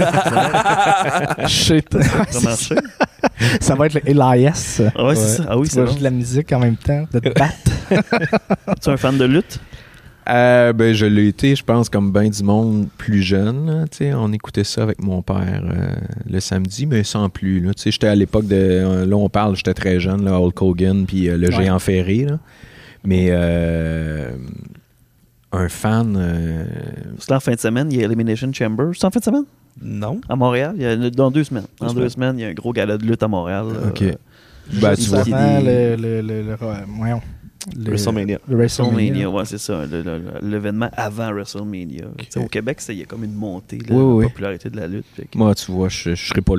Ça marche. Ça va être le LIS. Ah oui, c'est ça. Ah oui, c'est de la musique en même temps, de te battre. Tu es un fan de lutte? Ben, je l'ai été, je pense, comme bien du monde plus jeune. On écoutait ça avec mon père le samedi, mais sans plus. Là, j'étais à l'époque de... Là, on parle, j'étais très jeune, là, Hulk Hogan, puis le géant ferré. Là. Mais un fan... C'est là en fin de semaine, il y a Elimination Chamber. C'est en fin de semaine? Non. À Montréal? Dans 2 semaines. Dans 2 semaines, il y a un gros gala de lutte à Montréal. OK. Ben, tu vois. Le WrestleMania, ouais, c'est ça. L'événement avant WrestleMania. Okay. Au Québec, il y a comme une montée de la popularité de la lutte. Moi, tu vois, je serais pas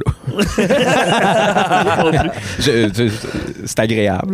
là. C'est agréable.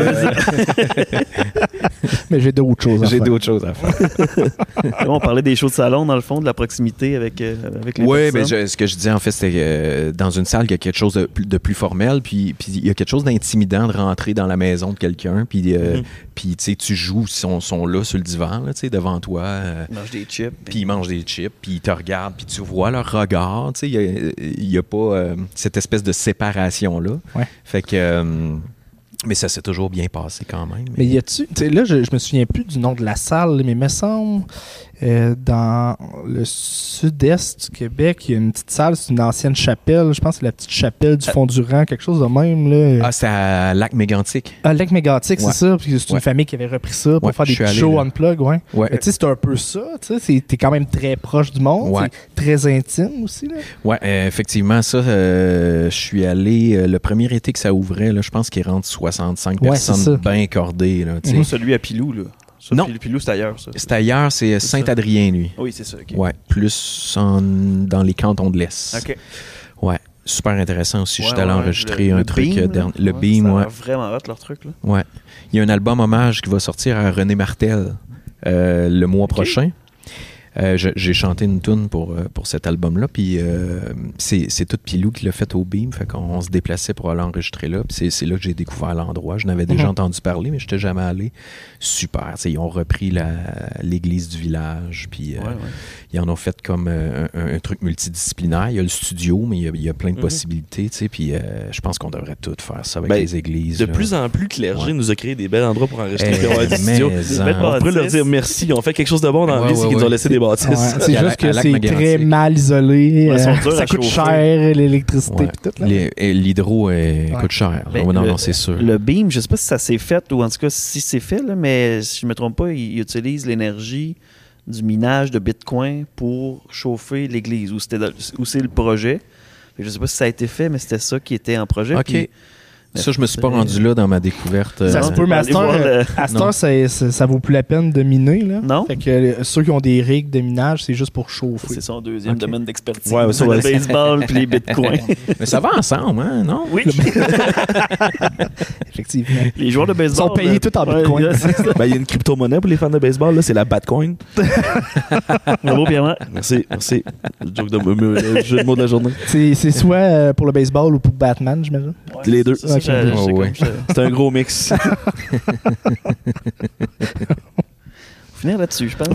Mais j'ai d'autres choses à faire. On parlait des shows de salon, dans le fond, de la proximité avec les personnes. Oui, mais ce que je disais, en fait, c'était que dans une salle, il y a quelque chose de plus formel, puis il y a quelque chose d'intimidant de rentrer dans la maison de quelqu'un, puis tu sais, tu joues, ils sont là sur le divan, là, tu sais, devant toi. Ils mangent des chips. Puis ils mangent des chips, puis ils te regardent, puis tu vois leur regard, tu sais, il n'y a pas cette espèce de séparation-là. Ouais. Fait que... mais ça s'est toujours bien passé quand même. Mais y a-tu... Là, je me souviens plus du nom de la salle, mais il me semble... dans le sud-est du Québec. Il y a une petite salle, c'est une ancienne chapelle. Je pense que c'est la petite chapelle du fond du rang, quelque chose de même. Là. Ah, c'est à Lac-Mégantic. Ah, Lac-Mégantic, c'est ça. Puis c'est une famille qui avait repris ça pour faire des petits shows unplug. Ouais. Tu sais, c'est un peu ça. T'es quand même très proche du monde. Ouais. Très intime aussi. Là. Ouais, effectivement, ça, je suis allé, le premier été que ça ouvrait, là, je pense qu'il rentre 65 personnes bien cordées. Là, celui à Pilou, là. Ça, non. Pilou, c'est ailleurs, ça. C'est ailleurs, c'est Saint-Adrien, lui. Oui, c'est ça. Okay. Ouais, plus dans les cantons de l'Est. OK. Ouais, super intéressant aussi. Je suis allé enregistrer un truc. Le Beam, ouais. C'est vraiment hot, leur truc, là. Ouais. Il y a un album hommage qui va sortir à René Martel le mois prochain. J'ai chanté une toune pour cet album-là, puis c'est tout Pilou qui l'a fait au Beam, fait qu'on se déplaçait pour aller enregistrer là, puis c'est là que j'ai découvert l'endroit. Je n'avais déjà entendu parler, mais je n'étais jamais allé. Super, ils ont repris l'église du village, puis ils en ont fait comme un truc multidisciplinaire. Il y a le studio, mais il y a plein de possibilités, puis je pense qu'on devrait tout faire ça avec les églises. De plus en plus, Clergé nous a créé des bels endroits pour enregistrer. On pourrait leur dire merci, ils ont fait quelque chose de bon dans la vie, c'est qu'ils nous ont laissé des bâtisses. C'est juste que c'est très mal isolé. Ça coûte cher, l'électricité et tout. L'hydro coûte cher. Non, c'est sûr. Le Beam, je ne sais pas si ça s'est fait ou en tout cas si c'est fait, là, mais si je ne me trompe pas, il utilise l'énergie du minage de Bitcoin pour chauffer l'église. Ou c'est le projet. Je ne sais pas si ça a été fait, mais c'était ça qui était en projet. OK. Puis, ça, je me suis pas rendu là dans ma découverte. Ça se peut, mais à cette heure, ça vaut plus la peine de miner. Là. Non. Fait que ceux qui ont des rigs de minage, c'est juste pour chauffer. C'est son deuxième domaine d'expertise. Ouais, le baseball puis les bitcoins. Mais ça va ensemble, hein, non? Oui. Effectivement. Les joueurs de baseball sont payés tout en bitcoin. Il y a une crypto-monnaie pour les fans de baseball, là, c'est la Batcoin. Bravo, Pierre. Merci. Le jeu de mots de la journée. C'est soit pour le baseball ou pour Batman, j'imagine. Les deux. C'est un gros mix. Faut finir là-dessus, je pense.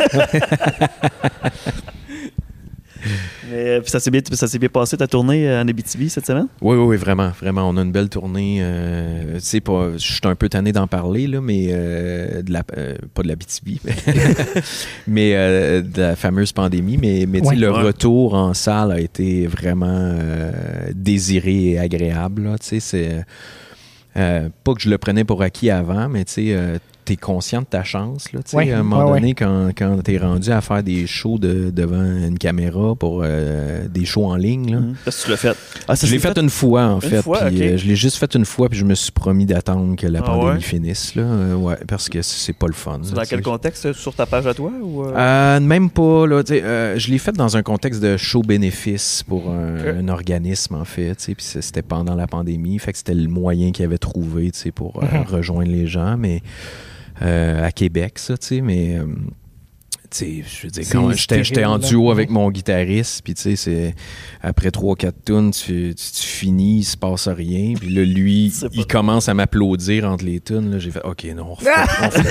Mais ça s'est bien passé ta tournée en Abitibi cette semaine? Oui, vraiment. On a une belle tournée. Je suis un peu tanné d'en parler, là, mais pas de l'Abitibi, mais de la fameuse pandémie. Mais le retour en salle a été vraiment désiré et agréable. Là, c'est pas que je le prenais pour acquis avant, mais t'es conscient de ta chance. Là, à un moment donné, quand t'es rendu à faire des shows devant une caméra pour des shows en ligne. Là, Qu'est-ce que tu l'as fait? Je l'ai fait une fois, en fait. Okay. Je l'ai juste fait une fois, puis je me suis promis d'attendre que la pandémie finisse. Là, parce que c'est pas le fun. C'est dans quel contexte? Sur ta page à toi? Ou même pas. Là, je l'ai fait dans un contexte de show bénéfice pour un organisme, en fait. Puis c'était pendant la pandémie. Fait que c'était le moyen qu'ils avaient trouvé pour rejoindre les gens. Mais à Québec, ça, tu sais, mais je veux dire, quand j'étais en duo avec mon guitariste, puis tu sais, après 3-4 tunes, tu finis, il se passe rien, puis là, lui, il commence à m'applaudir entre les tunes, là, j'ai fait, OK, non, on refait.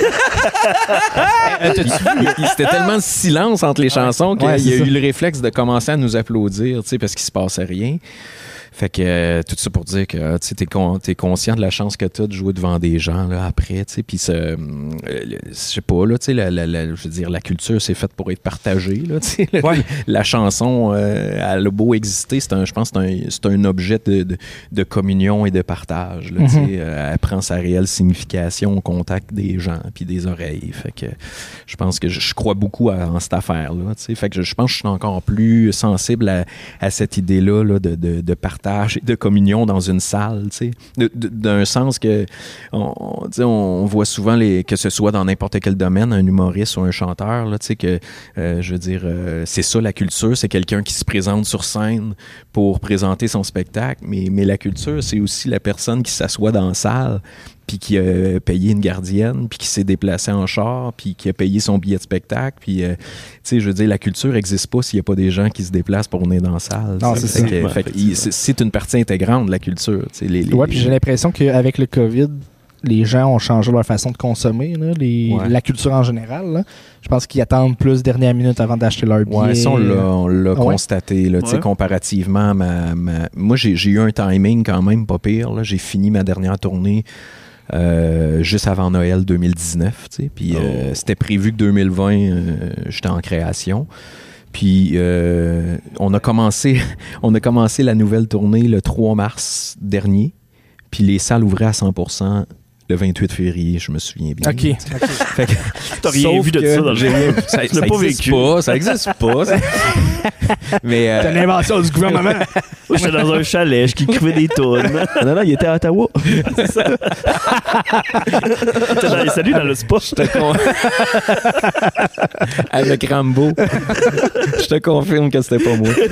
C'était tellement de silence entre les chansons qu'il y a eu le réflexe de commencer à nous applaudir, tu sais, parce qu'il se passait rien. Fait que tout ça pour dire que t'es conscient de la chance que t'as de jouer devant des gens là, après, tu sais, puis je sais pas, là, tu sais, je veux dire, la culture c'est faite pour être partagée, là, tu sais, la chanson, elle a beau exister, je pense que c'est un objet de communion et de partage, là, tu sais, elle prend sa réelle signification au contact des gens puis des oreilles, fait que je pense que je crois beaucoup en cette affaire-là, tu sais, fait que je pense que je suis encore plus sensible à cette idée-là là, de partage et de communion dans une salle, tu sais, d'un sens que on voit souvent que ce soit dans n'importe quel domaine, un humoriste ou un chanteur, là, tu sais, que je veux dire, c'est ça la culture, c'est quelqu'un qui se présente sur scène pour présenter son spectacle, mais la culture, c'est aussi la personne qui s'assoit dans la salle puis qui a payé une gardienne, puis qui s'est déplacé en char, puis qui a payé son billet de spectacle, puis tu sais, je veux dire, la culture n'existe pas s'il n'y a pas des gens qui se déplacent pour venir dans la salle. Non, c'est une partie intégrante de la culture. Oui, puis j'ai l'impression qu'avec le COVID, les gens ont changé leur façon de consommer, là, la culture en général. Là. Je pense qu'ils attendent plus dernière minute avant d'acheter leur billet. Oui, ça, on l'a constaté. Là, comparativement, moi, j'ai eu un timing quand même pas pire. Là. J'ai fini ma dernière tournée juste avant Noël 2019, tu sais. Puis c'était prévu que 2020, j'étais en création. Puis on a commencé la nouvelle tournée le 3 mars dernier. Puis les salles ouvraient à 100% le 28 février, je me souviens bien. OK. T'as rien vu de ça dans le jeu. Ça existe pas, ça existe pas. Mais c'est l'invention du gouvernement. Moi, j'étais dans un chalet, je écrivais des tunes. Non, il était à Ottawa. C'est ça. T'étais dans les saluts dans le spa. Avec Rambo. Je te confirme que c'était pas moi.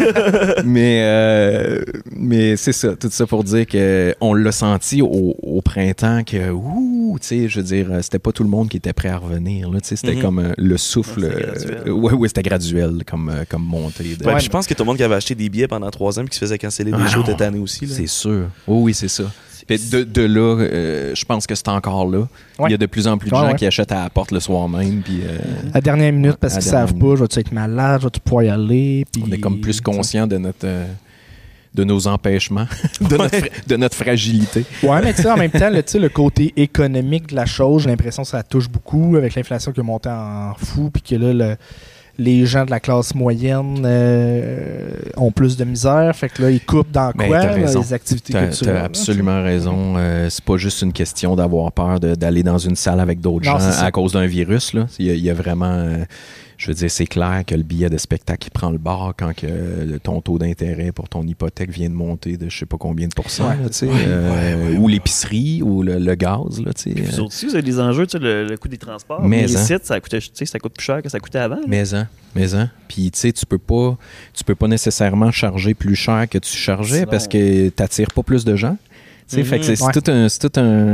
Mais c'est ça, tout ça pour dire qu'on l'a senti au printemps que, tu sais, je veux dire, c'était pas tout le monde qui était prêt à revenir. Là, c'était comme le souffle. Ouais, c'était graduel comme montée. Je pense que tout le monde qui avait acheté des billets pendant 3 ans et qui se faisait canceller des shows cette année aussi. Là. C'est sûr. Oui, c'est ça. De là, je pense que c'est encore là. Ouais. Il y a de plus en plus de gens qui achètent à la porte le soir même. Puis, à la dernière minute, parce qu'ils savent pas, je vais-tu être malade, je vais-tu pouvoir y aller. Puis, on est comme plus conscient de nos empêchements, de notre fragilité. Oui, mais tu sais, en même temps, le côté économique de la chose, j'ai l'impression que ça touche beaucoup avec l'inflation qui est montée en fou, puis que là, les gens de la classe moyenne ont plus de misère, fait que là, ils coupent dans les activités culturelles. T'as absolument raison. C'est pas juste une question d'avoir peur d'aller dans une salle avec d'autres gens à cause d'un virus. Là. Il y a vraiment... je veux dire, c'est clair que le billet de spectacle qui prend le bord quand ton taux d'intérêt pour ton hypothèque vient de monter de je sais pas combien de pourcents, ou l'épicerie, ou le gaz. Là, vous aussi, vous avez des enjeux, le coût des transports. Mais ici, ça coûte plus cher que ça coûtait avant. Mais puis, tu sais, tu peux pas nécessairement charger plus cher que tu chargeais parce que tu n'attires pas plus de gens. Fait que c'est tout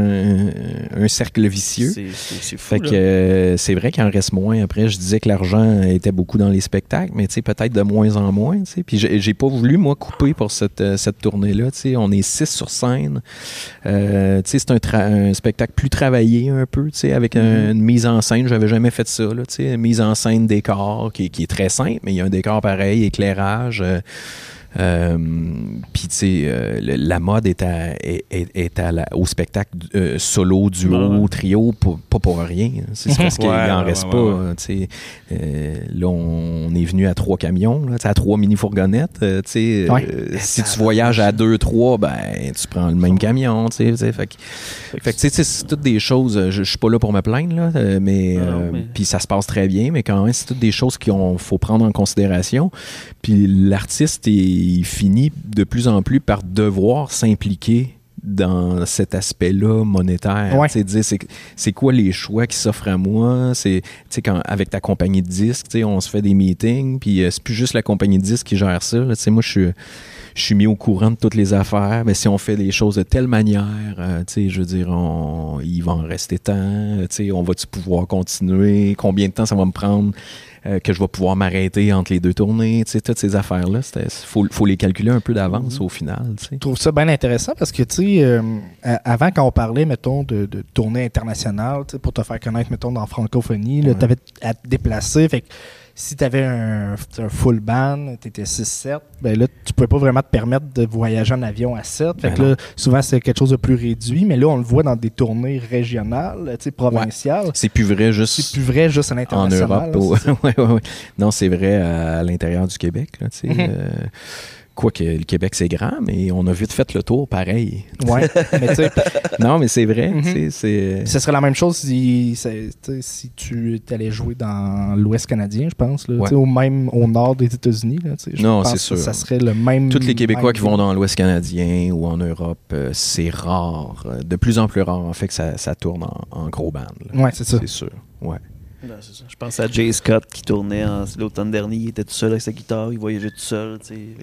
un cercle vicieux. C'est fou, fait que c'est vrai qu'il en reste moins. Après, je disais que l'argent était beaucoup dans les spectacles, mais peut-être de moins en moins. Puis j'ai pas voulu, moi, couper pour cette tournée-là. On est 6 sur scène. C'est un spectacle plus travaillé un peu, avec une mise en scène. J'avais jamais fait ça. Là, une mise en scène décor qui est très simple, mais il y a un décor pareil, éclairage. Puis tu sais, la mode est au spectacle solo, duo, trio, pas pour rien. C'est parce qu'il n'en reste pas. Là, on est venu à 3 camions, là, à 3 mini-fourgonnettes. Si tu voyages à 2-3, ben tu prends le même camion. Fait que c'est toutes des choses. Je suis pas là pour me plaindre, là, mais puis ça se passe très bien, mais quand même, c'est toutes des choses qu'il faut prendre en considération. Puis l'artiste il finit de plus en plus par devoir s'impliquer dans cet aspect-là monétaire. Ouais. Dire, c'est quoi les choix qui s'offrent à moi? Quand, avec ta compagnie de disques, on se fait des meetings, puis c'est plus juste la compagnie de disques qui gère ça. Là, moi, je suis mis au courant de toutes les affaires. Mais si on fait des choses de telle manière, je veux dire, il va en rester tant. On va-tu pouvoir continuer? Combien de temps ça va me prendre? Que je vais pouvoir m'arrêter entre les 2 tournées, toutes ces affaires-là, faut les calculer un peu d'avance au final. T'sais. Je trouve ça bien intéressant parce que, avant, quand on parlait, mettons, de tournée internationale, pour te faire connaître, mettons, dans la francophonie, tu avais à te déplacer, fait que si tu avais un full band, tu étais 6-7, ben là, tu pouvais pas vraiment te permettre de voyager en avion à 7. Fait que là, souvent, c'est quelque chose de plus réduit, mais là, on le voit dans des tournées régionales, provinciales. Ouais. C'est plus vrai juste à l'international. En Europe. Ouais. Non, c'est vrai à l'intérieur du Québec. Là, Quoique le Québec, c'est grand, mais on a vite fait le tour pareil. Oui, mais tu sais... Non, mais c'est vrai. Ce serait la même chose si tu allais jouer dans l'Ouest canadien, je pense, là, ou même au nord des États-Unis. Là, non, c'est sûr. Ça serait le même... Tous les Québécois qui vont dans l'Ouest canadien ou en Europe, c'est rare. De plus en plus rare, en fait, que ça tourne en gros band. Oui, c'est ça. C'est sûr, ouais. Non, c'est ça. Je pense à Jay Scott qui tournait l'automne dernier. Il était tout seul avec sa guitare. Il voyageait tout seul.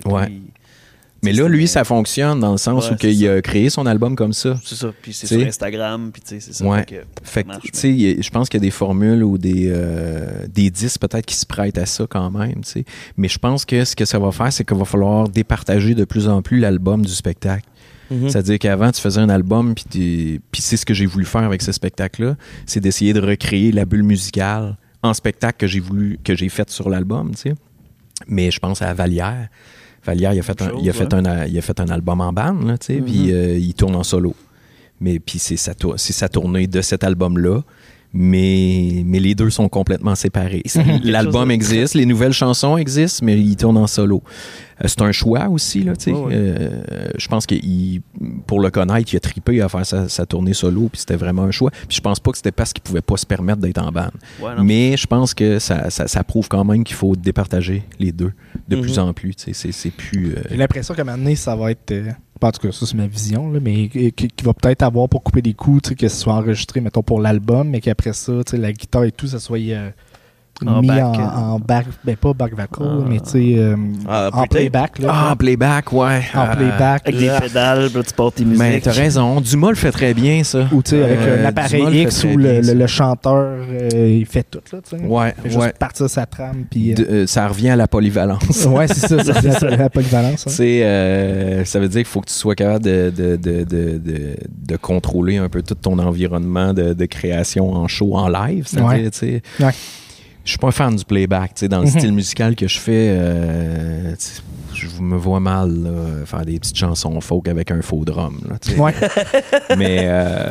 Mais là, lui, ça fonctionne dans le sens où il a créé son album comme ça. C'est ça. Puis c'est sur Instagram. Puis c'est ça. Ouais. Fait que, je pense qu'il y a des formules ou des disques peut-être qui se prêtent à ça quand même. T'sais. Mais je pense que ce que ça va faire, c'est qu'il va falloir départager de plus en plus l'album du spectacle. C'est-à-dire qu'avant, tu faisais un album, puis c'est ce que j'ai voulu faire avec ce spectacle-là, c'est d'essayer de recréer la bulle musicale en spectacle que j'ai fait sur l'album, tu sais. Mais je pense à Vallière. Vallière, il a fait un album en band, là, tu sais, puis il tourne en solo. Mais puis c'est sa tournée de cet album-là. Mais les deux sont complètement séparés. L'album existe, les nouvelles chansons existent, mais il tourne en solo. C'est un choix aussi, là, tu sais. Je pense que pour le connaître, il a trippé à faire sa tournée solo, puis c'était vraiment un choix. Puis je pense pas que c'était parce qu'il pouvait pas se permettre d'être en band. Mais je pense que ça prouve quand même qu'il faut départager les deux de plus en plus. Tu sais, c'est plus... J'ai l'impression qu'à un moment donné, ça va être... en tout cas, ça c'est ma vision, là, mais qui va peut-être avoir pour couper des coups, que ce soit enregistré, mettons, pour l'album, mais qu'après ça, la guitare et tout, ça soit mis en back, ben pas back vocal, mais en playback. Là, en playback, ouais. En playback. Avec des pédales, là, tu portes tes musiques. Mais t'as raison, Dumas le fait très bien, ça. Ou avec l'appareil X où le chanteur, il fait tout, là, tu sais. Ouais, il fait juste partir sa trame, puis... ça revient à la polyvalence. Ouais, c'est ça revient à la polyvalence. Hein. Ça veut dire qu'il faut que tu sois capable de contrôler un peu tout ton environnement de création en show, en live, c'est-à-dire, tu sais... Ouais. Je suis pas un fan du playback, tu sais, dans le style musical que je fais, je me vois mal là, faire des petites chansons folk avec un faux drum, là, tu sais. Ouais. Mais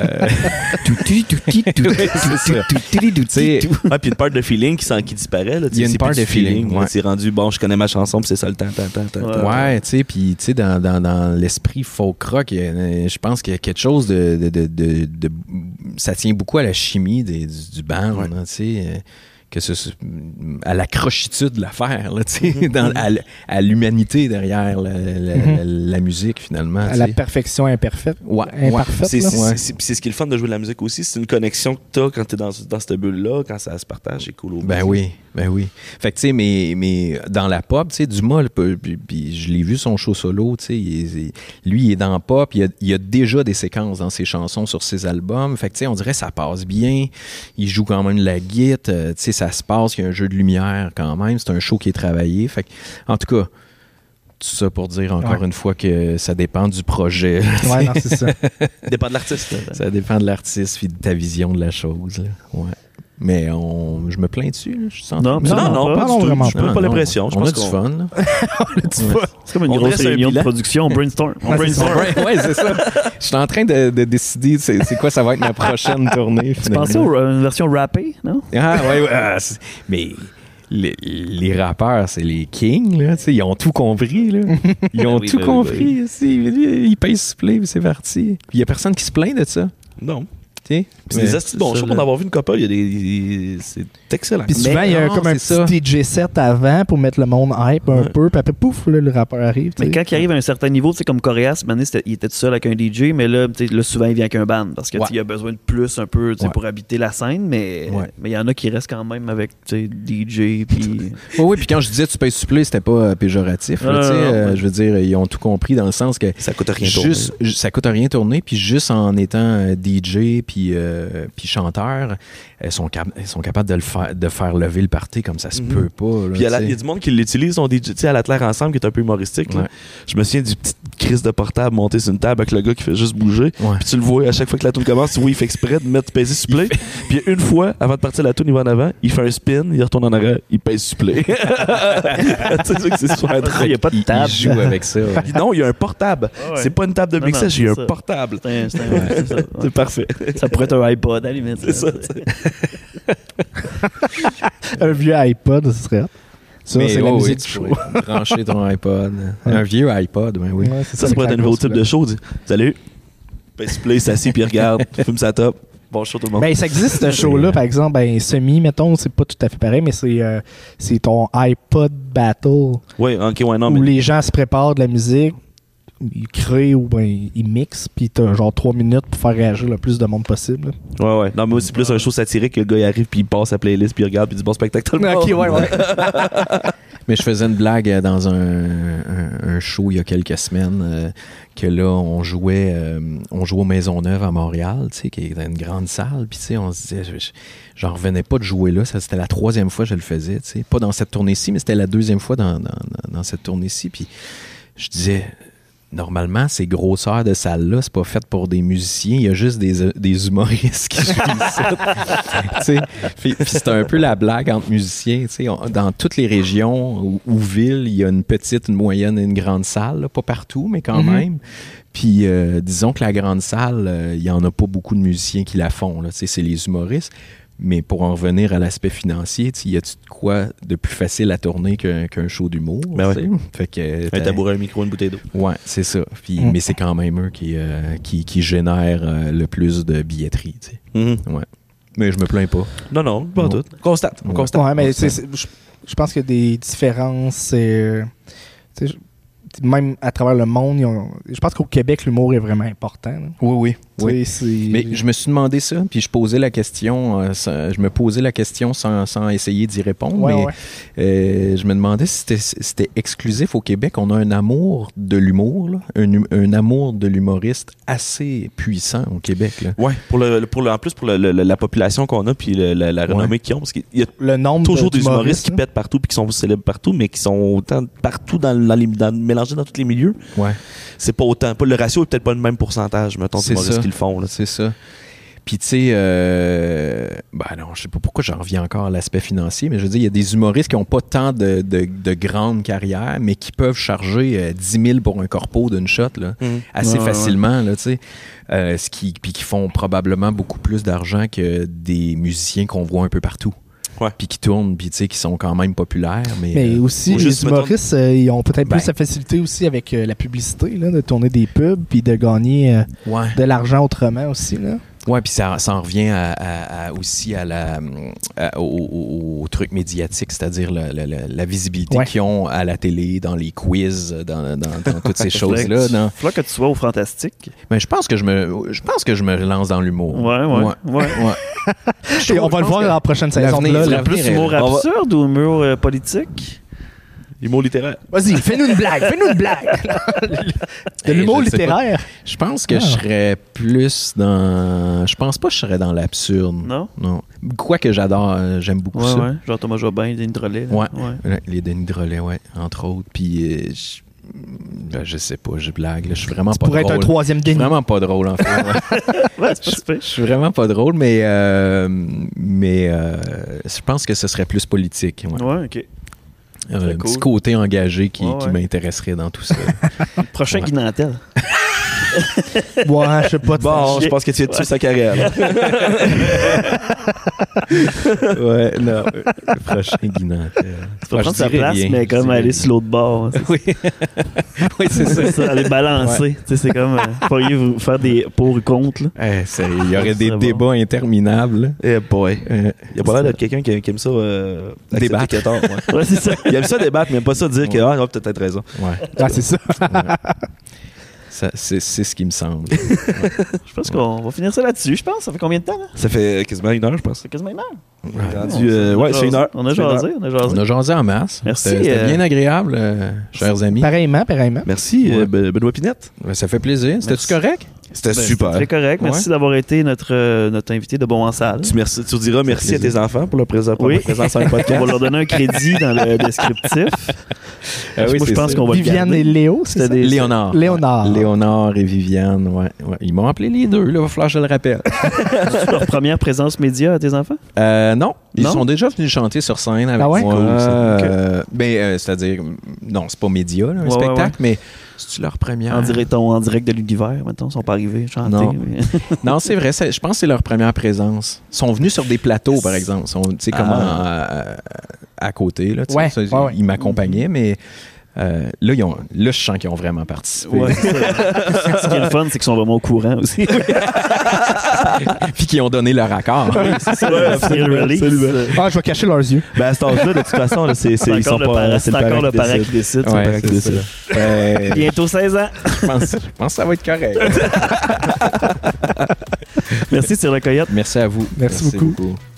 puis une part de feeling qui disparaît là, il y a une part de feeling, ouais. C'est rendu bon, je connais ma chanson, puis c'est ça le temps. Ouais, tu sais, puis tu sais dans l'esprit folk rock, je pense qu'il y a quelque chose de ça tient beaucoup à la chimie du band, tu sais. Que à la crochitude de l'affaire, là, à l'humanité derrière la musique, finalement. À la perfection imparfaite. Ouais. C'est ce qui est le fun de jouer de la musique aussi. C'est une connexion que tu as quand tu es dans cette bulle-là, quand ça se partage, c'est cool. Ben oui. Fait que, tu sais, mais dans la pop, tu sais, Dumas, puis je l'ai vu son show solo, tu sais, lui, il est dans la pop, il y a déjà des séquences dans ses chansons sur ses albums. Fait que, tu sais, on dirait que ça passe bien. Il joue quand même la guitare, tu sais, ça se passe, il y a un jeu de lumière quand même. C'est un show qui est travaillé. Fait que, en tout cas, tout ça pour dire encore une fois que ça dépend du projet. Ouais, non, c'est ça. Ça dépend de l'artiste. Ça dépend de l'artiste puis de ta vision de la chose. Là. Ouais. Mais je me plains dessus. Là. Je sens non, pas vraiment. Je n'ai pas l'impression. On a du fun. C'est comme une grosse réunion de production. On brainstorm. Ouais, c'est ça. Je suis en train de décider c'est quoi ça va être ma prochaine tournée. Tu pensais à une version rappée, non? Ah, ouais. Mais... Les rappeurs, c'est les kings, là. Ils ont tout compris, là. Ils ont tout compris. Ils payent supplé, c'est parti. Il n'y a personne qui se plaint de ça. Non. C'est des astuces bons shows pour en avoir vu une couple. C'est excellent. Puis souvent, il y a comme un petit DJ set avant pour mettre le monde hype un peu. Puis après, pouf, là, le rappeur arrive. Mais quand il arrive à un certain niveau, comme Coréas, il était tout seul avec un DJ, mais là, souvent, il vient avec un band parce qu'il a besoin de plus un peu pour habiter la scène. Mais il y en a qui restent quand même avec DJ. Puis... oui, puis quand je disais tu payes supplé, c'était pas péjoratif. Je veux dire, ils ont tout compris dans le sens que ça coûte rien tourner. Ça coûte rien tourner. Puis juste en étant DJ puis chanteur, ils sont capables de faire lever le party comme ça se peut pas. Puis il y a du monde qui l'utilise, on dit à la Claire ensemble, qui est un peu humoristique. Là. Je me souviens du petit crise de portable monté sur une table avec le gars qui fait juste bouger. Puis tu le vois à chaque fois que la tune commence, il fait exprès de mettre peser supplé. Puis une fois, avant de partir la tune, il va en avant, il fait un spin, il retourne en arrière, il pèse supplé. Tu sais que c'est super drôle. Il n'y a pas de table. Il joue avec ça. Non, il y a un portable. C'est pas une table de mixage, il y a un portable. C'est parfait. Ça pourrait être un iPod à la limite. C'est ça. Un vieux iPod, ce serait. Ça, c'est la musique du show. Brancher ton iPod. Un vieux iPod, oui. Ouais, ça pourrait être un nouveau type de show. Salut. Pèse play, s'assit, puis regarde. Fume sa top. Bon show tout le monde. Ben, ça existe, ce show-là, par exemple. Ben, Semi, mettons, c'est pas tout à fait pareil, mais c'est ton iPod Battle. Oui, ok, ouais, non. Où les gens se préparent de la musique, ils créent ou ben ils mixent, puis t'as genre 3 minutes pour faire réagir le plus de monde possible. Ouais. Non, mais c'est plus un show satirique que le gars il arrive, puis il passe sa playlist, puis il regarde, puis il dit bon spectacle tout le monde. Ok, ouais. Mais je faisais une blague dans un show il y a quelques semaines que là, on jouait aux Maisonneuve à Montréal, tu sais, qui est une grande salle. Puis tu sais, on se disait, j'en revenais pas de jouer là. Ça, c'était la 3e fois que je le faisais, tu sais. Pas dans cette tournée-ci, mais c'était la 2e fois dans cette tournée-ci. Puis je disais, normalement, ces grosseurs de salles-là, c'est pas fait pour des musiciens. Il y a juste des humoristes qui jouent ici. Puis c'est un peu la blague entre musiciens. Dans toutes les régions ou villes, il y a une petite, une moyenne et une grande salle. Là, pas partout, mais quand même. Puis disons que la grande salle, il y en a pas beaucoup de musiciens qui la font. Là, c'est les humoristes. Mais pour en revenir à l'aspect financier, y a-tu de quoi de plus facile à tourner qu'un show d'humour? Ben ouais. Fait que, un tabouret, un micro, une bouteille d'eau. Ouais, c'est ça. Puis, mais c'est quand même eux qui génèrent le plus de billetterie. Ouais. Mais je me plains pas. Non, pas tout. Constate. Ouais, mais je pense qu'il y a des différences. Même à travers le monde, je pense qu'au Québec, l'humour est vraiment important. Là. Oui. Mais je me suis demandé ça, puis je me posais la question sans essayer d'y répondre. Je me demandais si c'était exclusif au Québec. On a un amour de l'humour, là, un amour de l'humoriste assez puissant au Québec. Oui, en plus pour la population qu'on a, puis la renommée qu'ils ont. Parce qu'il y a le nombre toujours des humoristes qui pètent partout, puis qui sont célèbres partout, mais qui sont autant partout mélangés dans tous les milieux. Ouais. C'est pas autant. Le ratio est peut-être pas le même pourcentage, mettons, d'humoristes qui le font. Là. C'est ça. Puis, tu sais, non, je sais pas pourquoi j'en reviens encore à l'aspect financier, mais je veux dire, il y a des humoristes qui n'ont pas tant de grandes carrières, mais qui peuvent charger 10 000 pour un corpo d'une shot, là, assez facilement, là, tu sais. Puis qui font probablement beaucoup plus d'argent que des musiciens qu'on voit un peu partout. Puis qui tournent, puis tu sais, qui sont quand même populaires. Mais aussi, les humoristes, ils ont peut-être plus la facilité aussi avec la publicité, là, de tourner des pubs, puis de gagner de l'argent autrement aussi, là. Oui, puis ça en revient aussi au truc médiatique, c'est-à-dire la visibilité qu'ils ont à la télé, dans les quiz, dans toutes ces choses-là. Il faut que tu sois au Fantastique. Mais je pense que je me lance dans l'humour. Ouais. Et on va le voir dans la prochaine saison. Là, plus humour absurde ou humour politique? L'humour littéraire. Vas-y, fais-nous une blague. De l'humour littéraire. Je pense que je serais plus dans... Je pense pas que je serais dans l'absurde. Non? Quoique j'adore, j'aime beaucoup ça. Ouais. Genre Thomas Jobin, Denis Drolet. Ouais. Les Denis Drolet, entre autres. Puis je sais pas, je blague. Là. Je suis vraiment pas drôle. Tu pourrais être un troisième Denis. Je suis vraiment pas drôle, en fait. Je suis vraiment pas drôle, mais je pense que ce serait plus politique. Ouais, OK. Un petit côté engagé qui m'intéresserait dans tout ça. Prochain Guy Nantel. Je sais pas. Bon, je pense que tu es dessus sa carrière. Non. Le prochain Guy Nantel. Tu peux prendre sa place, mais comme aller sur l'autre bord. Oui, c'est ça. Aller balancer. C'est comme, pourriez vous faire des pour et contre. Il y aurait des débats interminables. Boy. Il y a pas l'air d'être quelqu'un qui aime ça débattre. Ouais, c'est ça. Il aime ça débattre, mais pas ça dire que on a peut-être raison. C'est ça. C'est ce qui me semble. Je pense qu'on va finir ça là-dessus, je pense. Ça fait combien de temps, là? Ça fait quasiment 1 heure, je pense. Ça fait quasiment 1 heure. C'est 1 heure. On a jasé. On a jasé en masse. Merci. C'était bien agréable, chers amis. Pareillement. Merci, Benoît Pinette. Ça fait plaisir. C'était-tu correct? C'était super. Très correct. Merci d'avoir été notre invité de Bon en Salle. Tu diras merci à tes enfants pour leur présence sur le podcast. On va leur donner un crédit dans le descriptif. Moi, je pense qu'on va Viviane et Léo, c'est ça? Léonard et Viviane, ouais. Ils m'ont appelé les deux, là, il va falloir que je le rappelle. C'est leur première présence média à tes enfants? Non. Ils sont déjà venus chanter sur scène avec moi. Cool. C'est-à-dire, non, c'est pas média, là, un spectacle, mais c'est-tu leur première? En direct de l'univers, maintenant, ils sont pas arrivés chanter. Non, non, c'est vrai, je pense que c'est leur première présence. Ils sont venus sur des plateaux, par exemple. Ils sont, à côté, là. Ils m'accompagnaient, mais... là, je sens qu'ils ont vraiment participé. Ce qui est le fun, c'est qu'ils sont vraiment au courant aussi. Puis qu'ils ont donné leur accord. C'est ça, je vais cacher leurs yeux. À cet âge-là, de toute façon, c'est encore le parent qui décide. Bientôt 16 ans. Je pense que ça va être correct. Merci, Cyr Le Coyote. Merci à vous. Merci beaucoup.